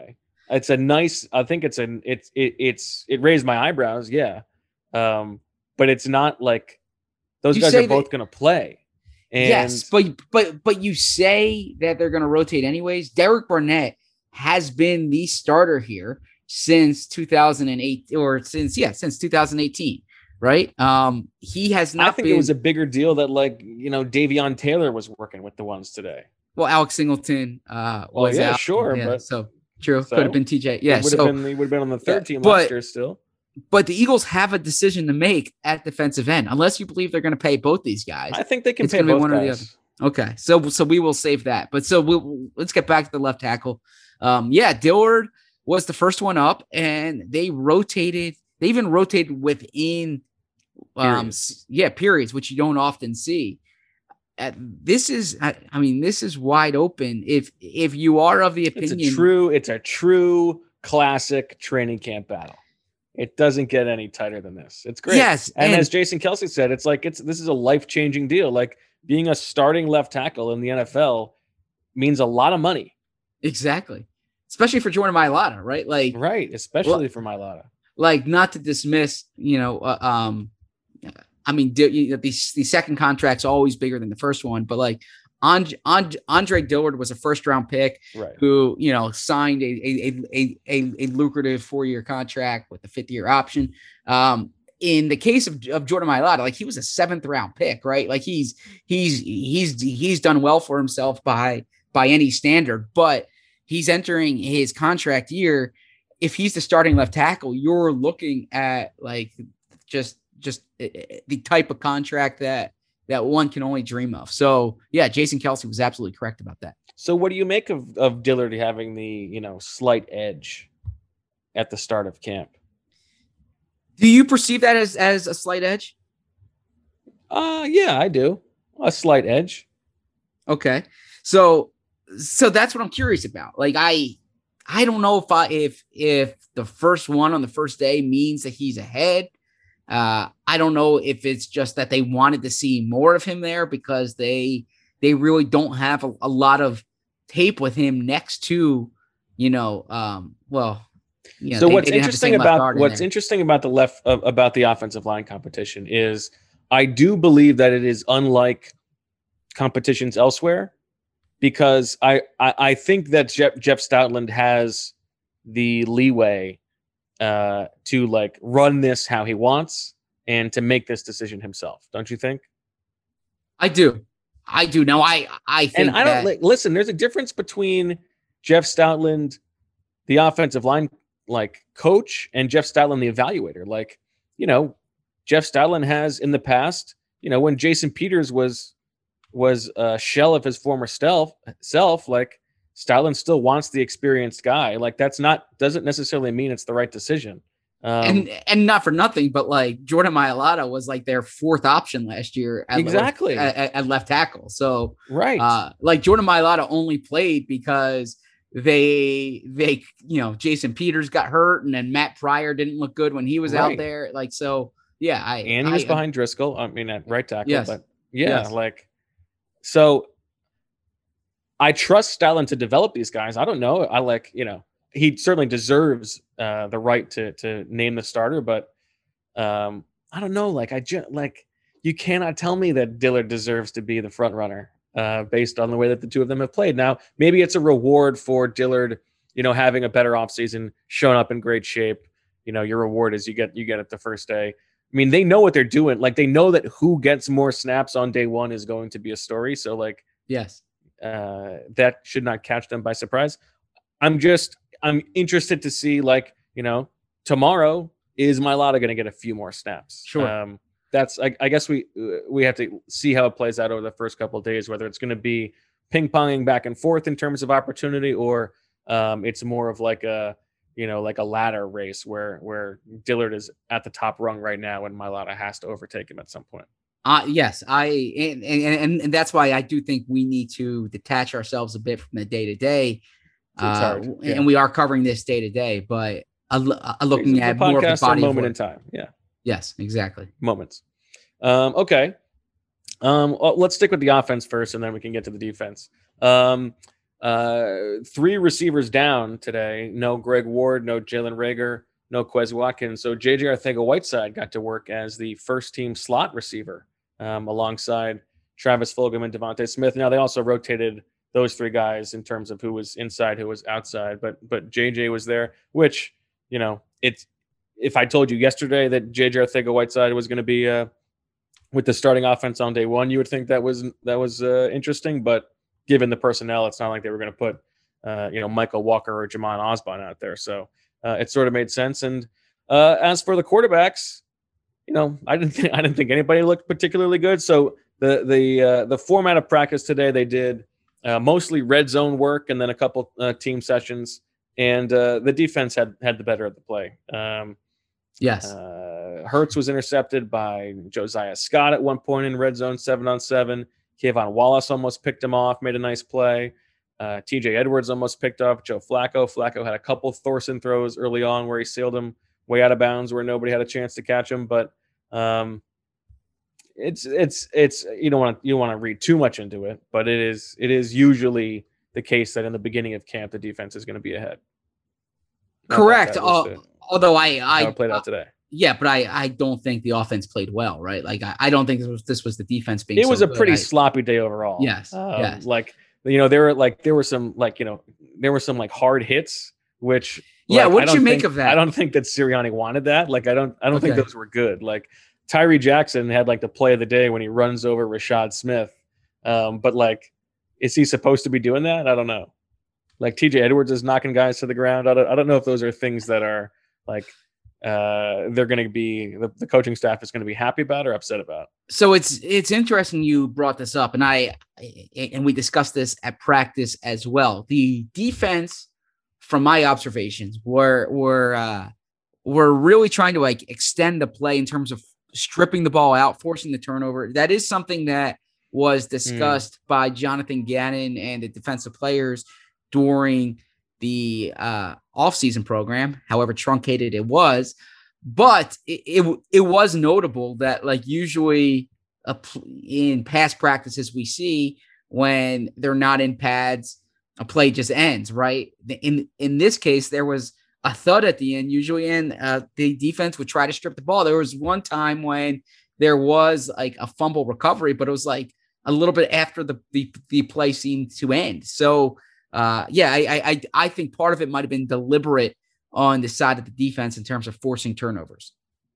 it's a nice. I think it's an it's it, it's it raised my eyebrows. Yeah, um, but it's not like those You guys say are both that- going to play. And Yes, but but but you say that they're going to rotate anyways. Derek Barnett has been the starter here since two thousand eight, or since yeah, since two thousand eighteen, right? Um, he has not. I think been, it was a bigger deal that like you know Davion Taylor was working with the ones today. well, Alex Singleton. Uh, Well, was yeah, out. sure, Yeah, but so true. so? Could have been T J. Yeah, He would have so been he would have been on the third Yeah, team but- last year still. but the Eagles have a decision to make at defensive end, unless you believe they're going to pay both these guys. I think they can It's pay gonna be both one or the guys. Okay, so so we will save that. But so we'll, let's get back to the left tackle. Um, yeah, Dillard was the first one up, and they rotated. They even rotated within, um, Periods. s- yeah, periods, which you don't often see. Uh, this is, I, I mean, this is wide open. If if you are of the It's opinion, a true, it's a true classic training camp battle. It doesn't get any tighter than this. It's great. Yes, and, and- as Jason Kelsey said, it's like it's this is a life changing deal. Like being a starting left tackle in the N F L means a lot of money, exactly, especially for Jordan Mailata, right? Like, right? Especially for Mailata. like not to dismiss, you know, uh, um, I mean, the, you know, the, the second contract's always bigger than the first one, but like And, and, Andre Dillard was a first round pick right. who, you know, signed a, a, a, a, a lucrative four year contract with a fifth year option. Um, in the case of, of Jordan Mailata, like he was a seventh round pick, right? Like he's, he's, he's, he's done well for himself by, by any standard, but he's entering his contract year. If he's the starting left tackle, you're looking at like just, just the type of contract that, that one can only dream of. So yeah, Jason Kelsey was absolutely correct about that. So what do you make of, of Dillard having the, you know, slight edge at the start of camp? Do you perceive that as, as a slight edge? Uh, yeah, I do. A slight edge. Okay. So, so that's what I'm curious about. Like, I, I don't know if I, if, if the first one on the first day means that he's ahead. Uh, I don't know if it's just that they wanted to see more of him there because they, they really don't have a, a lot of tape with him next to, you know, um, well, you know, so they, what's they didn't have the interesting same left about guard in what's there. interesting about the left uh, about the offensive line competition is I do believe that it is unlike competitions elsewhere because I I, I think that Jeff, Jeff Stoutland has the leeway uh, to like run this how he wants and to make this decision himself. Don't you think? I do. I do. Now I, I think And I don't that, like, listen, there's a difference between Jeff Stoutland, the offensive line like coach, and Jeff Stoutland, the evaluator. Like, you know, Jeff Stoutland has in the past, you know, when Jason Peters was was a shell of his former self, self, like Stoutland still wants the experienced guy. Like that's not doesn't necessarily mean it's the right decision. Um, and and not for nothing, but like Jordan Mailata was like their fourth option last year at Exactly. left, at, at left tackle. So right. uh, like Jordan Mailata only played because they they you know Jason Peters got hurt and then Matt Pryor didn't look good when he was Right. out there. Like so, yeah. I and he was I, behind Driscoll. I mean, at right tackle. Yes. But yeah, Yes. like so. I trust Stoutland to develop these guys. I don't know. I like you know he certainly deserves uh, the right to to name the starter, but um, I don't know. Like I just like you cannot tell me that Dillard deserves to be the front runner uh, based on the way that the two of them have played. Now, maybe it's a reward for Dillard, you know, having a better offseason, showing up in great shape. You know, your reward is you get you get it the first day. I mean, they know what they're doing. Like they know that who gets more snaps on day one is going to be a story. So like, yes. uh, that should not catch them by surprise. I'm just I'm interested to see like you know tomorrow is Mailata going to get a few more snaps? Sure. Um, that's I, I guess we we have to see how it plays out over the first couple of days, whether it's going to be ping ponging back and forth in terms of opportunity, or um, it's more of like a you know like a ladder race where where Dillard is at the top rung right now, and Mailata has to overtake him at some point. Uh, yes, I and, and and that's why I do think we need to detach ourselves a bit from the day to day, hard, yeah. and we are covering this day to day, but uh, uh, looking The at more of the podcasts are body of moment work. in time. Yeah. Yes, exactly. Moments. Um, okay. Um, well, let's stick with the offense first, and then we can get to the defense. Um, uh, three receivers down today. No Greg Ward, no Jalen Reagor, no Quez Watkins. So J J Arcega-Whiteside got to work as the first team slot receiver um, alongside Travis Fulgham and Devontae Smith. Now they also rotated those three guys in terms of who was inside, who was outside, but but J J was there, which, you know, it's, if I told you yesterday that J J Arcega-Whiteside was going to be uh, with the starting offense on day one, you would think that was that was uh, interesting. But given the personnel, it's not like they were going to put uh, you know, Michael Walker or Jamon Osborne out there. So uh, it sort of made sense. And uh, as for the quarterbacks, you know, I didn't think I didn't think anybody looked particularly good. So the the uh, the format of practice today, they did uh, mostly red zone work and then a couple uh, team sessions. And uh, the defense had had the better of the play. Um, yes. Uh, Hurts was intercepted by Josiah Scott at one point in red zone, seven on seven. Kayvon Wallace almost picked him off, made a nice play. Uh, T J Edwards almost picked off Joe Flacco. Flacco had a couple Thorson throws early on where he sailed him way out of bounds where nobody had a chance to catch him. But um, it's it's it's you don't want to you don't want to read too much into it, but it is it is usually the case that in the beginning of camp the defense is going to be ahead. Not Correct. Uh, although I I how it played out today. Uh, yeah, but I I don't think the offense played well, right? Like I, I don't think this was this was the defense being. It so was a good. pretty I, sloppy day overall. Yes. Um, yes. Like, you know, there were like there were some like you know there were some like hard hits, which yeah. Like, what did you make think, of that? I don't think that Sirianni wanted that. Like, I don't I don't Okay. think those were good. Like Tyree Jackson had like the play of the day when he runs over Rashad Smith. Um, but like, is he supposed to be doing that? I don't know. Like T J Edwards is knocking guys to the ground. I don't, I don't know if those are things that are like uh, they're going to be the, the coaching staff is going to be happy about or upset about. So it's it's interesting you brought this up, and I and we discussed this at practice as well. The defense, from my observations, were were uh, were really trying to like extend the play in terms of stripping the ball out, forcing the turnover. That is something that was discussed mm. by Jonathan Gannon and the defensive players during the uh, offseason program, however truncated it was. But it, it, it was notable that, like, usually a, in past practices we see when they're not in pads, a play just ends, right? In in this case, there was a thud at the end, usually, and uh, the defense would try to strip the ball. There was one time when there was like a fumble recovery, but it was like a little bit after the the, the play seemed to end. So, uh, yeah, I, I I think part of it might have been deliberate on the side of the defense in terms of forcing turnovers.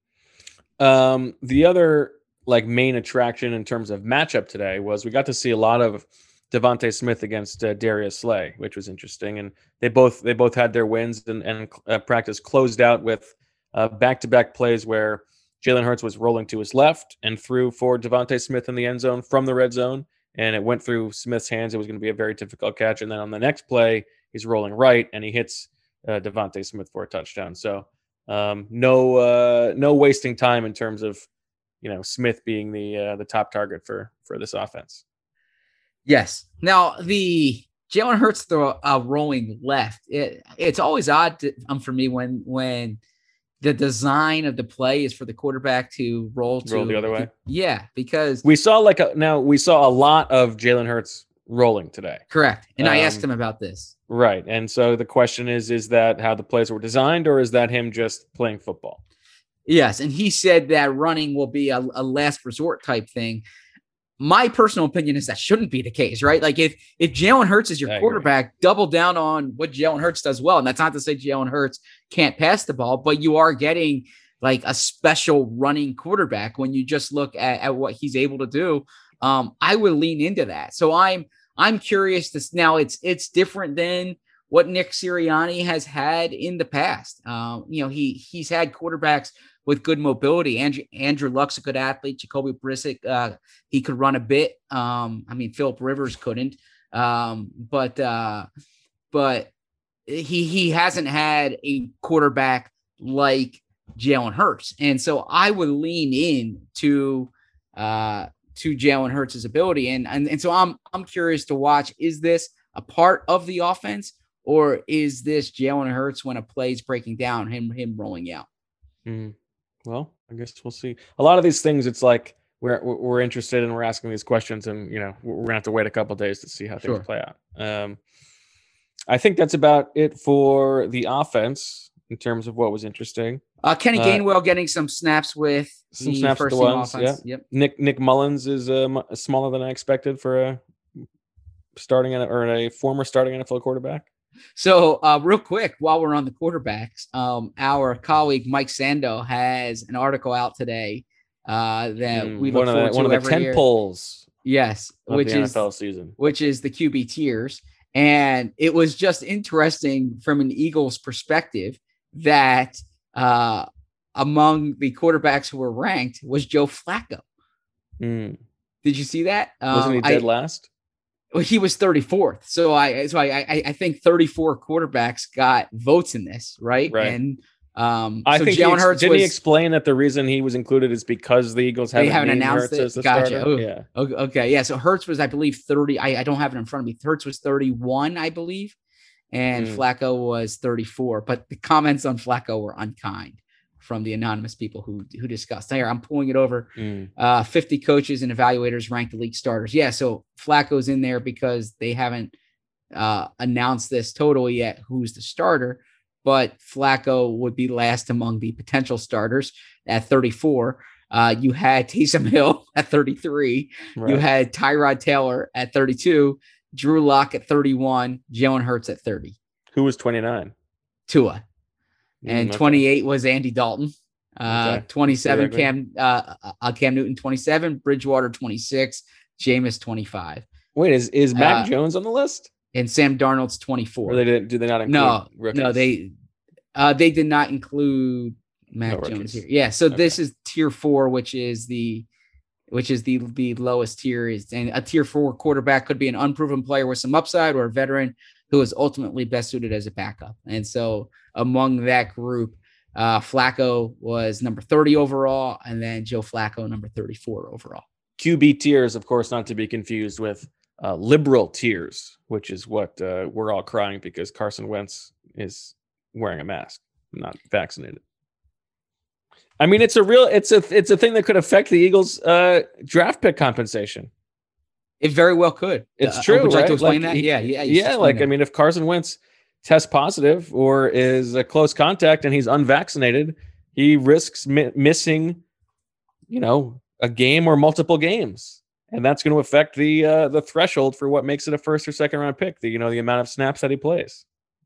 Um, the other like main attraction in terms of matchup today was we got to see a lot of Devontae Smith against uh, Darius Slay, which was interesting. And they both they both had their wins and, and uh, practice closed out with uh, back-to-back plays where Jalen Hurts was rolling to his left and threw for Devontae Smith in the end zone from the red zone, and it went through Smith's hands. It was going to be a very difficult catch. And then on the next play, he's rolling right, and he hits uh, Devontae Smith for a touchdown. So um, no uh, no wasting time in terms of, you know, Smith being the uh, the top target for for this offense. Yes. Now, the Jalen Hurts throw uh, rolling left. It, it's always odd to, um, for me when when the design of the play is for the quarterback to roll to roll the other way. Yeah, because we saw like a, now we saw a lot of Jalen Hurts rolling today. Correct. And um, I asked him about this. Right. And so the question is, is that how the plays were designed, or is that him just playing football? Yes. And he said that running will be a, a last resort type thing. My personal opinion is that shouldn't be the case, right? Like if if Jalen Hurts is your I quarterback, agree. Double down on what Jalen Hurts does well. And that's not to say Jalen Hurts can't pass the ball, but you are getting like a special running quarterback when you just look at, at what he's able to do. Um, I would lean into that. So I'm I'm curious to now it's it's different than what Nick Sirianni has had in the past. Um, you know, he he's had quarterbacks with good mobility. Andrew, Andrew Luck's a good athlete. Jacoby Brissett, uh, he could run a bit. Um, I mean, Phillip Rivers couldn't, um, but uh, but he he hasn't had a quarterback like Jalen Hurts, and so I would lean in to uh, to Jalen Hurts' ability, and, and and so I'm I'm curious to watch. Is this a part of the offense, or is this Jalen Hurts when a play's breaking down, him him rolling out? Mm-hmm. Well, I guess we'll see. A lot of these things, it's like we're we're interested in, we're asking these questions, and you know we're gonna have to wait a couple of days to see how things sure. play out. Um, I think that's about it for the offense in terms of what was interesting. Uh, Kenny Uh, Gainwell getting some snaps with Some the snaps first with the team ones, offense. yeah. Yep. Nick Nick Mullins is uh, mu- smaller than I expected for a starting in a, or a former starting N F L quarterback. So, uh, real quick, while we're on the quarterbacks, um, our colleague Mike Sando has an article out today uh, that Mm, we look one of forward the, one to of the every tent year. poles Yes, of which the N is F L season. which is the Q B tiers, and it was just interesting from an Eagles perspective that uh, among the quarterbacks who were ranked was Joe Flacco. Mm. Did you see that? Wasn't he Um, dead I- last? Well, he was thirty-fourth. So I so I I, I think thirty-four quarterbacks got votes in this, right? Right. And um I so think he Jalen ex- Hurts didn't was he explain that the reason he was included is because the Eagles they haven't, haven't named announced Hurts it. as the Gotcha. starter? Oh, Yeah. okay, okay. Yeah. So Hurts was, I believe, thirty. I, I don't have it in front of me. Hurts was thirty-one, I believe, and Mm. Flacco was thirty-four. But the comments on Flacco were unkind from the anonymous people who who discussed. Here, I'm pulling it over. Mm. Uh, fifty coaches and evaluators ranked the league starters. Yeah, so Flacco's in there because they haven't uh, announced this total yet, who's the starter, but Flacco would be last among the potential starters at thirty-four. Uh, you had Taysom Hill at thirty-three. Right. You had Tyrod Taylor at thirty-two, Drew Lock at thirty-one, Jalen Hurts at thirty. Who was twenty-nine? Tua. Mm, And okay. twenty-eight was Andy Dalton. Uh, Okay. twenty-seven, Pretty Cam uh, uh, Cam Newton, twenty-seven, Bridgewater, twenty-six, Jameis, twenty-five, Wait, is is Mac Uh, Jones on the list? and Sam Darnold's twenty-four. Or they didn't? Do they not include no, rookies? no, they uh, they did not include Mac No Jones rookies. here. Yeah, so Okay. this is tier four, which is the which is the the lowest tier. Is and a tier four quarterback could be an unproven player with some upside or a veteran who is ultimately best suited as a backup. And so among that group, uh, Flacco was number thirty overall, and then Joe Flacco number thirty-four overall. Q B tiers, of course, not to be confused with uh, liberal tiers, which is what uh, we're all crying because Carson Wentz is wearing a mask, not vaccinated. I mean, it's a real, it's a, it's a thing that could affect the Eagles' uh, draft pick compensation. It very well could. It's Uh, true. Would you like right? to explain Like, that? he- Yeah, yeah, you should yeah. explain Like, that. I mean, if Carson Wentz tests positive or is a close contact and he's unvaccinated, he risks mi- missing, you know, a game or multiple games, and that's going to affect the uh, the threshold for what makes it a first or second round pick. The you know the amount of snaps that he plays.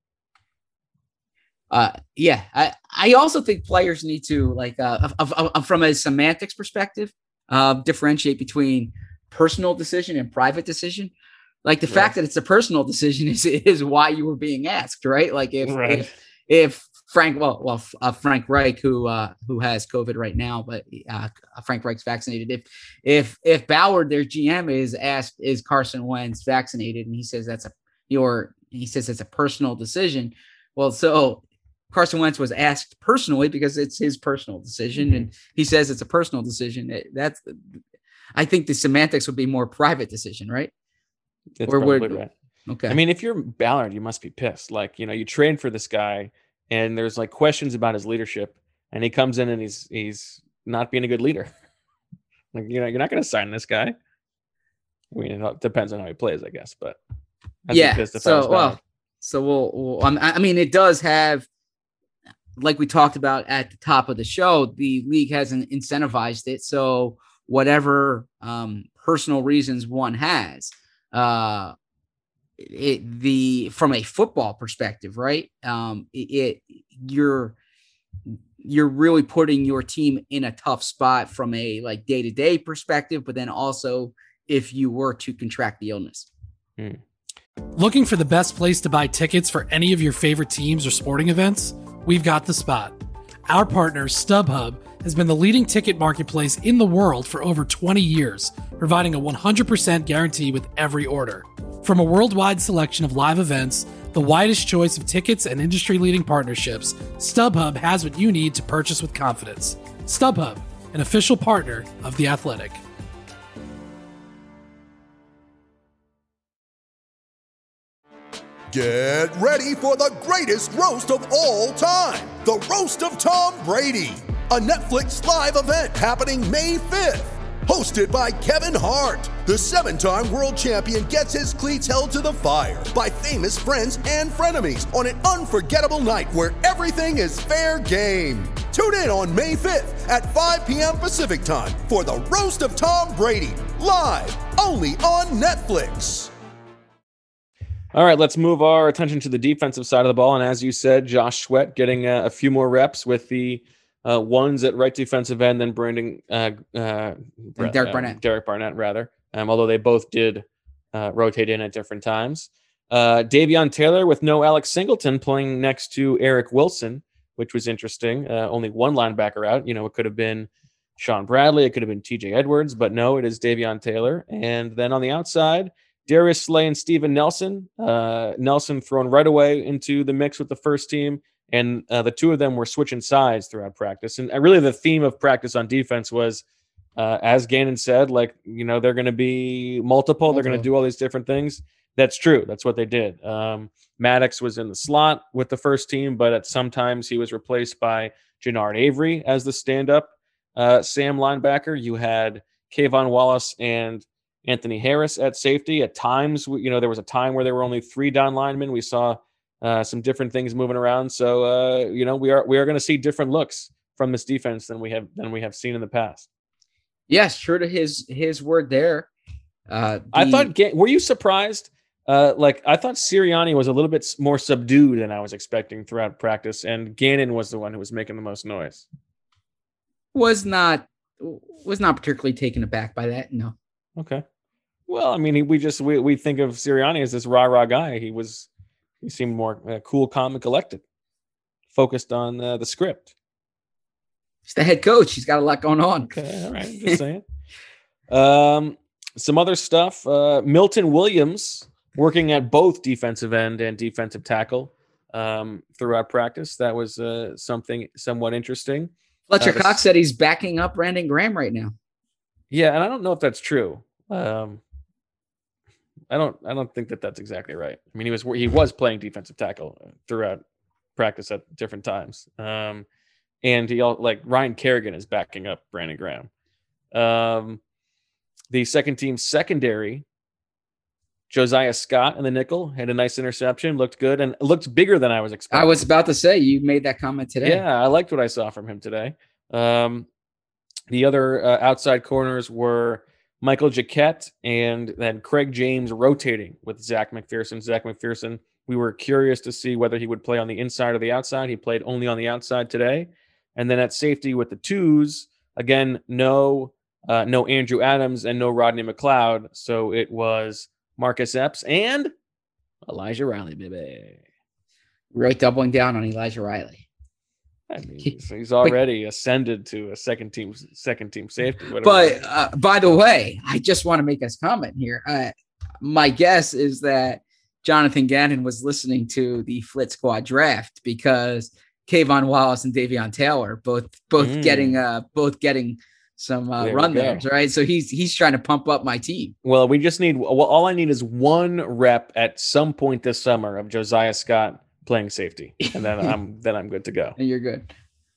Uh, yeah, I, I also think players need to like uh, of, of, of- from a semantics perspective, uh, differentiate between personal decision and private decision. Like the Right. fact that it's a personal decision is is why you were being asked, right? Like if Right. if, if Frank, well, well, uh, Frank Reich, who uh, who has COVID right now, but uh, Frank Reich's vaccinated. If if if Ballard, their G M, is asked, is Carson Wentz vaccinated, and he says that's a your he says it's a personal decision. Well, so Carson Wentz was asked personally because it's his personal decision, Mm-hmm. and he says it's a personal decision. It- That's, I think the semantics would be more private decision, right? It's Or probably would- right. Okay. I mean, if you're Ballard, you must be pissed. Like, you know, you train for this guy and there's like questions about his leadership and he comes in and he's he's not being a good leader. Like, you know, you're not going to sign this guy. I mean, it depends on how he plays, I guess, but I'd be yeah. pissed if I was So, well, Ballard. so we'll, we'll um, I mean, it does have, like we talked about at the top of the show, the league hasn't incentivized it. So whatever um, personal reasons one has, uh, it, the from a football perspective, right? Um, it, it you're you're really putting your team in a tough spot from a like day to day perspective, but then also if you were to contract the illness. Hmm. Looking for the best place to buy tickets for any of your favorite teams or sporting events? We've got the spot. Our partner, StubHub, has been the leading ticket marketplace in the world for over twenty years, providing a one hundred percent guarantee with every order. From a worldwide selection of live events, the widest choice of tickets, and industry-leading partnerships, StubHub has what you need to purchase with confidence. StubHub, an official partner of The Athletic. Get ready for the greatest roast of all time, the Roast of Tom Brady, a Netflix live event happening May fifth. hosted by Kevin Hart. The seven-time world champion gets his cleats held to the fire by famous friends and frenemies on an unforgettable night where everything is fair game. Tune in on May fifth at five p.m. Pacific time for the Roast of Tom Brady, live only on Netflix. All right, let's move our attention to the defensive side of the ball. And as you said, Josh Sweat getting uh, a few more reps with the uh, ones at right defensive end than Brandon uh, uh, Derek uh, Barnett. Derek Barnett, rather. Um, although they both did uh, rotate in at different times. Uh, Davion Taylor with no Alex Singleton playing next to Eric Wilson, which was interesting. Uh, only one linebacker out. You know, it could have been Sean Bradley. It could have been T J Edwards, but no, it is Davion Taylor. And then on the outside, Darius Slay and Steven Nelson. Uh, Nelson thrown right away into the mix with the first team, and uh, the two of them were switching sides throughout practice. And really the theme of practice on defense was, uh, as Gannon said, like, you know, they're going to be multiple. They're going to do all these different things. That's true. That's what they did. Um, Maddox was in the slot with the first team, but at sometimes he was replaced by Jannard Avery as the stand-up uh, Sam linebacker. You had Kayvon Wallace and Anthony Harris at safety. At times, you know, there was a time where there were only three down linemen. We saw uh, some different things moving around. So, uh, you know, we are we are going to see different looks from this defense than we have than we have seen in the past. Yes, true to his his word there. Uh, the, I thought. Were you surprised? Uh, like I thought Sirianni was a little bit more subdued than I was expecting throughout practice, and Gannon was the one who was making the most noise. Was not was not particularly taken aback by that. No. Okay. Well, I mean, he, we just we, we think of Sirianni as this rah rah guy. He was he seemed more uh, cool, calm, and collected, focused on uh, the script. He's the head coach. He's got a lot going on. Okay, all right, just saying. Um, some other stuff. Uh, Milton Williams working at both defensive end and defensive tackle um, throughout practice. That was uh, something somewhat interesting. Fletcher uh, Cox said he's backing up Brandon Graham right now. Yeah, and I don't know if that's true. Um, I don't. I don't think that that's exactly right. I mean, he was he was playing defensive tackle throughout practice at different times, um, and he all like Ryan Kerrigan is backing up Brandon Graham. Um, the second team secondary, Josiah Scott in the nickel had a nice interception, looked good and looked bigger than I was expecting. I was about to say you made that comment today. Yeah, I liked what I saw from him today. Um, the other uh, outside corners were Michael Jacquet and then Craig James rotating with Zach McPherson. Zach McPherson, we were curious to see whether he would play on the inside or the outside. He played only on the outside today. And then at safety with the twos, again, no uh, no Andrew Adams and no Rodney McLeod. So it was Marcus Epps and Elijah Riley, baby. Right, doubling down on Elijah Riley. I mean, he's, he's already ascended to a second team, second team safety. But uh, by the way, I just want to make this comment here. Uh, my guess is that Jonathan Gannon was listening to the Flit Squad draft because Kayvon Wallace and Davion Taylor both both mm. getting uh both getting some uh, there run there, right? So he's he's trying to pump up my team. Well, we just need. Well, all I need is one rep at some point this summer of Josiah Scott playing safety, and then I'm then I'm good to go. And you're good.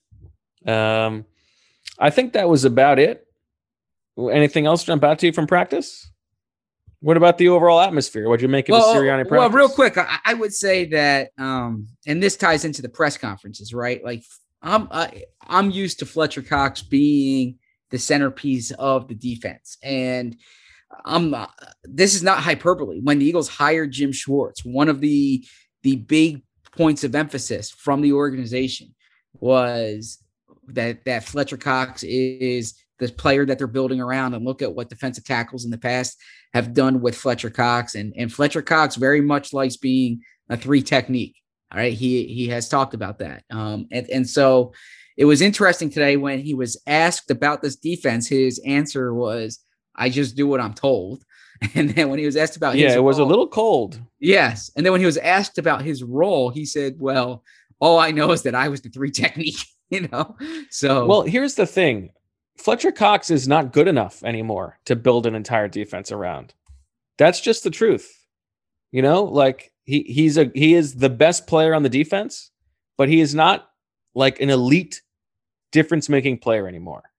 Um, I think that was about it. Anything else jump out to you from practice? What about the overall atmosphere? What'd you make of well, the Sirianni practice? Well, real quick, I, I would say that, um, and this ties into the press conferences, right? Like I'm I, I'm used to Fletcher Cox being the centerpiece of the defense, and I'm not, this is not hyperbole. When the Eagles hired Jim Schwartz, one of the the big points of emphasis from the organization was that that Fletcher Cox is the player that they're building around, and look at what defensive tackles in the past have done with Fletcher Cox. And, and Fletcher Cox very much likes being a three technique. All right. He, he has talked about that. Um, and, and so it was interesting today when he was asked about this defense, his answer was, I just do what I'm told. And then when he was asked about yeah, his it was role, a little cold. Yes. And then when he was asked about his role, he said, well, all I know is that I was the three technique, you know? So, well, here's the thing. Fletcher Cox is not good enough anymore to build an entire defense around. That's just the truth. You know, like he, he's a, he is the best player on the defense, but he is not like an elite difference-making player anymore.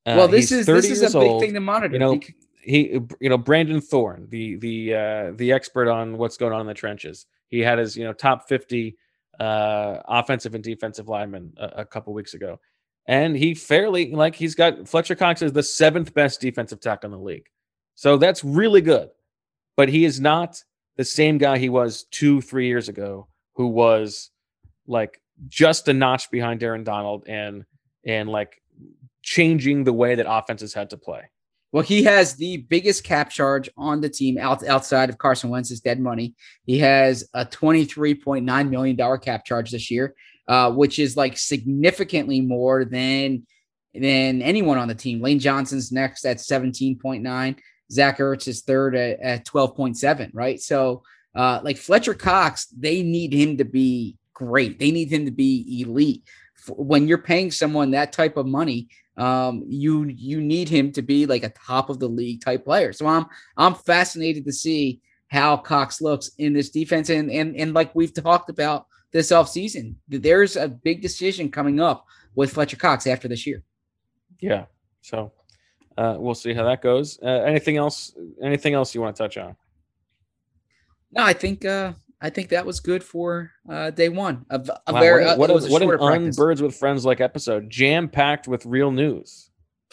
Uh, well, this he's is thirty this is a years big old. thing to monitor. You know, because- he, you know, Brandon Thorne, the the uh, the expert on what's going on in the trenches. He had his, you know, top fifty uh, offensive and defensive linemen a, a couple weeks ago, and he fairly like he's got Fletcher Cox is the seventh best defensive tackle in the league, so that's really good. But he is not the same guy he was two, three years ago, who was like just a notch behind Aaron Donald and and like changing the way that offenses had to play. Well, he has the biggest cap charge on the team out, outside of Carson Wentz's dead money. He has a twenty-three point nine million dollars cap charge this year, uh, which is like significantly more than, than anyone on the team. Lane Johnson's next at seventeen point nine. Zach Ertz is third at, at twelve point seven, right? So uh, like Fletcher Cox, they need him to be great. They need him to be elite. When you're paying someone that type of money, um, you you need him to be like a top of the league type player. So I'm I'm fascinated to see how Cox looks in this defense. And and and like we've talked about this offseason, there's a big decision coming up with Fletcher Cox after this year. Yeah. So uh, we'll see how that goes. Uh, anything else? Anything else you want to touch on? No, I think uh, I think that was good for uh, day one. A, a Wow, very, what, a, what, uh, a, was a what an practice. un-Birds with Friends like episode, jam-packed with real news.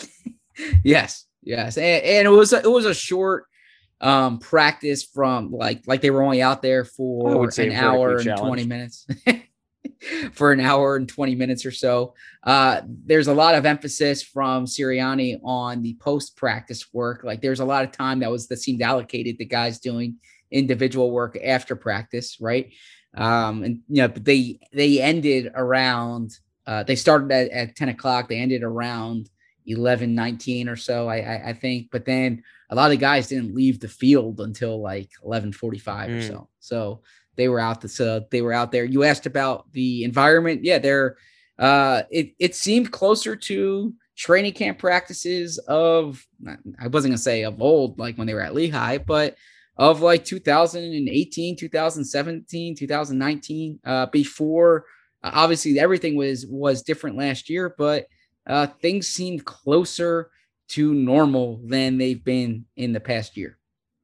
Yes, yes, and, and it was a, it was a short um, practice from like like they were only out there I for would say an hour and vertically twenty challenged. minutes. For an hour and twenty minutes or so. Uh, there's a lot of emphasis from Sirianni on the post-practice work. Like there's a lot of time that was that seemed allocated to guys doing individual work after practice, right? Um, and you know, but they they ended around. Uh, they started at, at ten o'clock. They ended around eleven nineteen or so, I, I I think. But then a lot of guys didn't leave the field until like eleven forty-five mm. or so. So they were out. This, uh, they were out there. You asked about the environment. Yeah, they're. Uh, it it seemed closer to training camp practices of. I wasn't gonna say of old, like when they were at Lehigh, but of like two thousand eighteen, two thousand seventeen, two thousand nineteen. Uh, before uh, obviously everything was was different last year, but uh, things seemed closer to normal than they've been in the past year.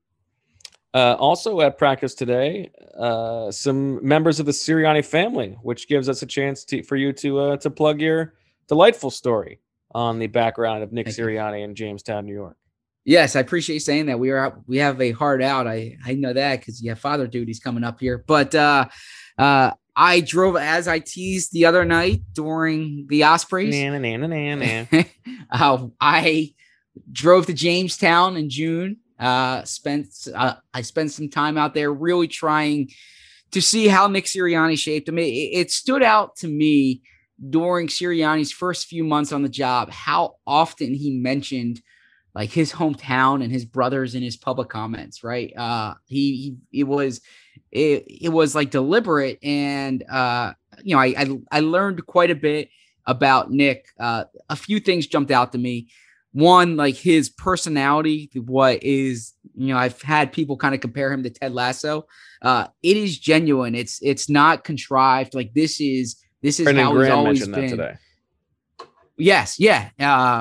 Uh, also at practice today, uh, some members of the Sirianni family, which gives us a chance to, for you to uh, to plug your delightful story on the background of Nick Thank Sirianni you. in Jamestown, New York. Yes, I appreciate you saying that. We are out, we have a hard out. I I know that because you have father duties coming up here. But uh, uh, I drove, as I teased the other night during the Ospreys. Nah, nah, nah, nah, nah. uh, I drove to Jamestown in June. Uh, spent uh, I spent some time out there really trying to see how Nick Sirianni shaped him. It, it stood out to me during Sirianni's first few months on the job how often he mentioned like his hometown and his brothers in his public comments. Right? Uh, he, he it was it, it was like deliberate, and uh, you know I, I I learned quite a bit about Nick. Uh, a few things jumped out to me. One, like his personality, what is, you know, I've had people kind of compare him to Ted Lasso. Uh, it is genuine. It's it's not contrived. Like this is this is Brendan how Graham he's always mentioned been. That today. Yes, yeah, uh,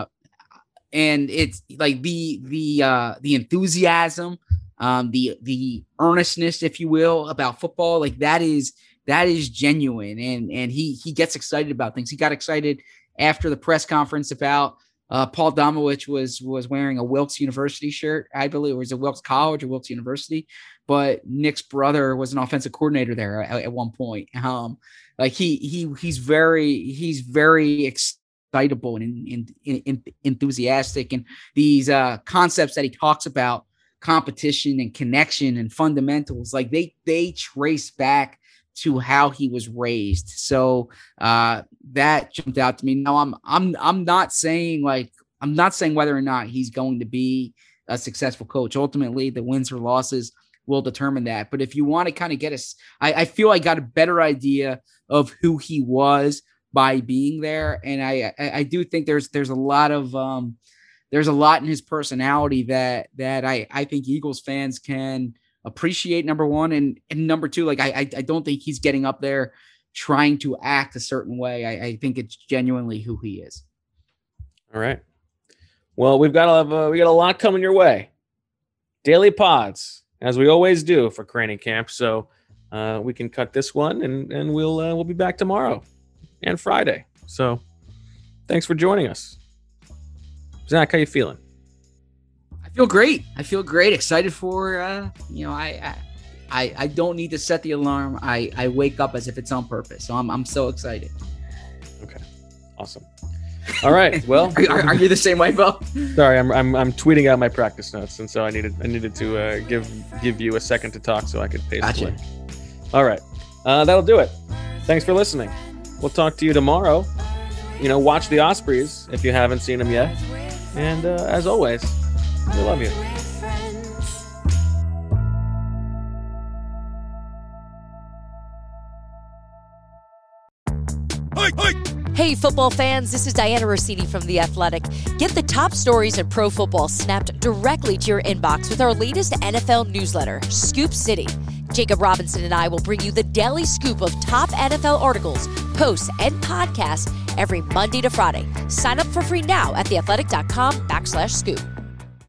and it's like the the uh, the enthusiasm, um, the the earnestness, if you will, about football. Like that is that is genuine, and and he he gets excited about things. He got excited after the press conference about. Uh, Paul Domowitch was was wearing a Wilkes University shirt. I believe it was a Wilkes College or Wilkes University, but Nick's brother was an offensive coordinator there at, at one point. Um, like he he he's very he's very excitable and in, in, in, enthusiastic, and these uh, concepts that he talks about, competition and connection and fundamentals, like they they trace back to how he was raised. So uh, that jumped out to me. Now I'm, I'm, I'm not saying like, I'm not saying whether or not he's going to be a successful coach. Ultimately the wins or losses will determine that. But if you want to kind of get us, I, I feel I got a better idea of who he was by being there. And I, I, I do think there's, there's a lot of, um, there's a lot in his personality that, that I, I think Eagles fans can appreciate, number one, and, and number two, like I, I I don't think he's getting up there trying to act a certain way. I, I think it's genuinely who he is. All right. Well, we've got a uh, we got a lot coming your way. Daily pods, as we always do for Crane Camp. So uh, we can cut this one, and and we'll uh, we'll be back tomorrow and Friday. So thanks for joining us, Zach. How you feeling? I feel great. I feel great. Excited for uh, you know I. I I, I don't need to set the alarm. I, I wake up as if it's on purpose. So I'm I'm so excited. Okay, awesome. All right. Well, are, are, are you the same way, Bo? Sorry, I'm I'm I'm tweeting out my practice notes, and so I needed I needed to uh, give give you a second to talk so I could paste gotcha. it. All right, uh, that'll do it. Thanks for listening. We'll talk to you tomorrow. You know, watch the Ospreys if you haven't seen them yet. And uh, as always, we love you. Hey, football fans, this is Diana Rossini from The Athletic. Get the top stories in pro football snapped directly to your inbox with our latest N F L newsletter, Scoop City. Jacob Robinson and I will bring you the daily scoop of top N F L articles, posts, and podcasts every Monday to Friday. Sign up for free now at theathletic.com backslash scoop.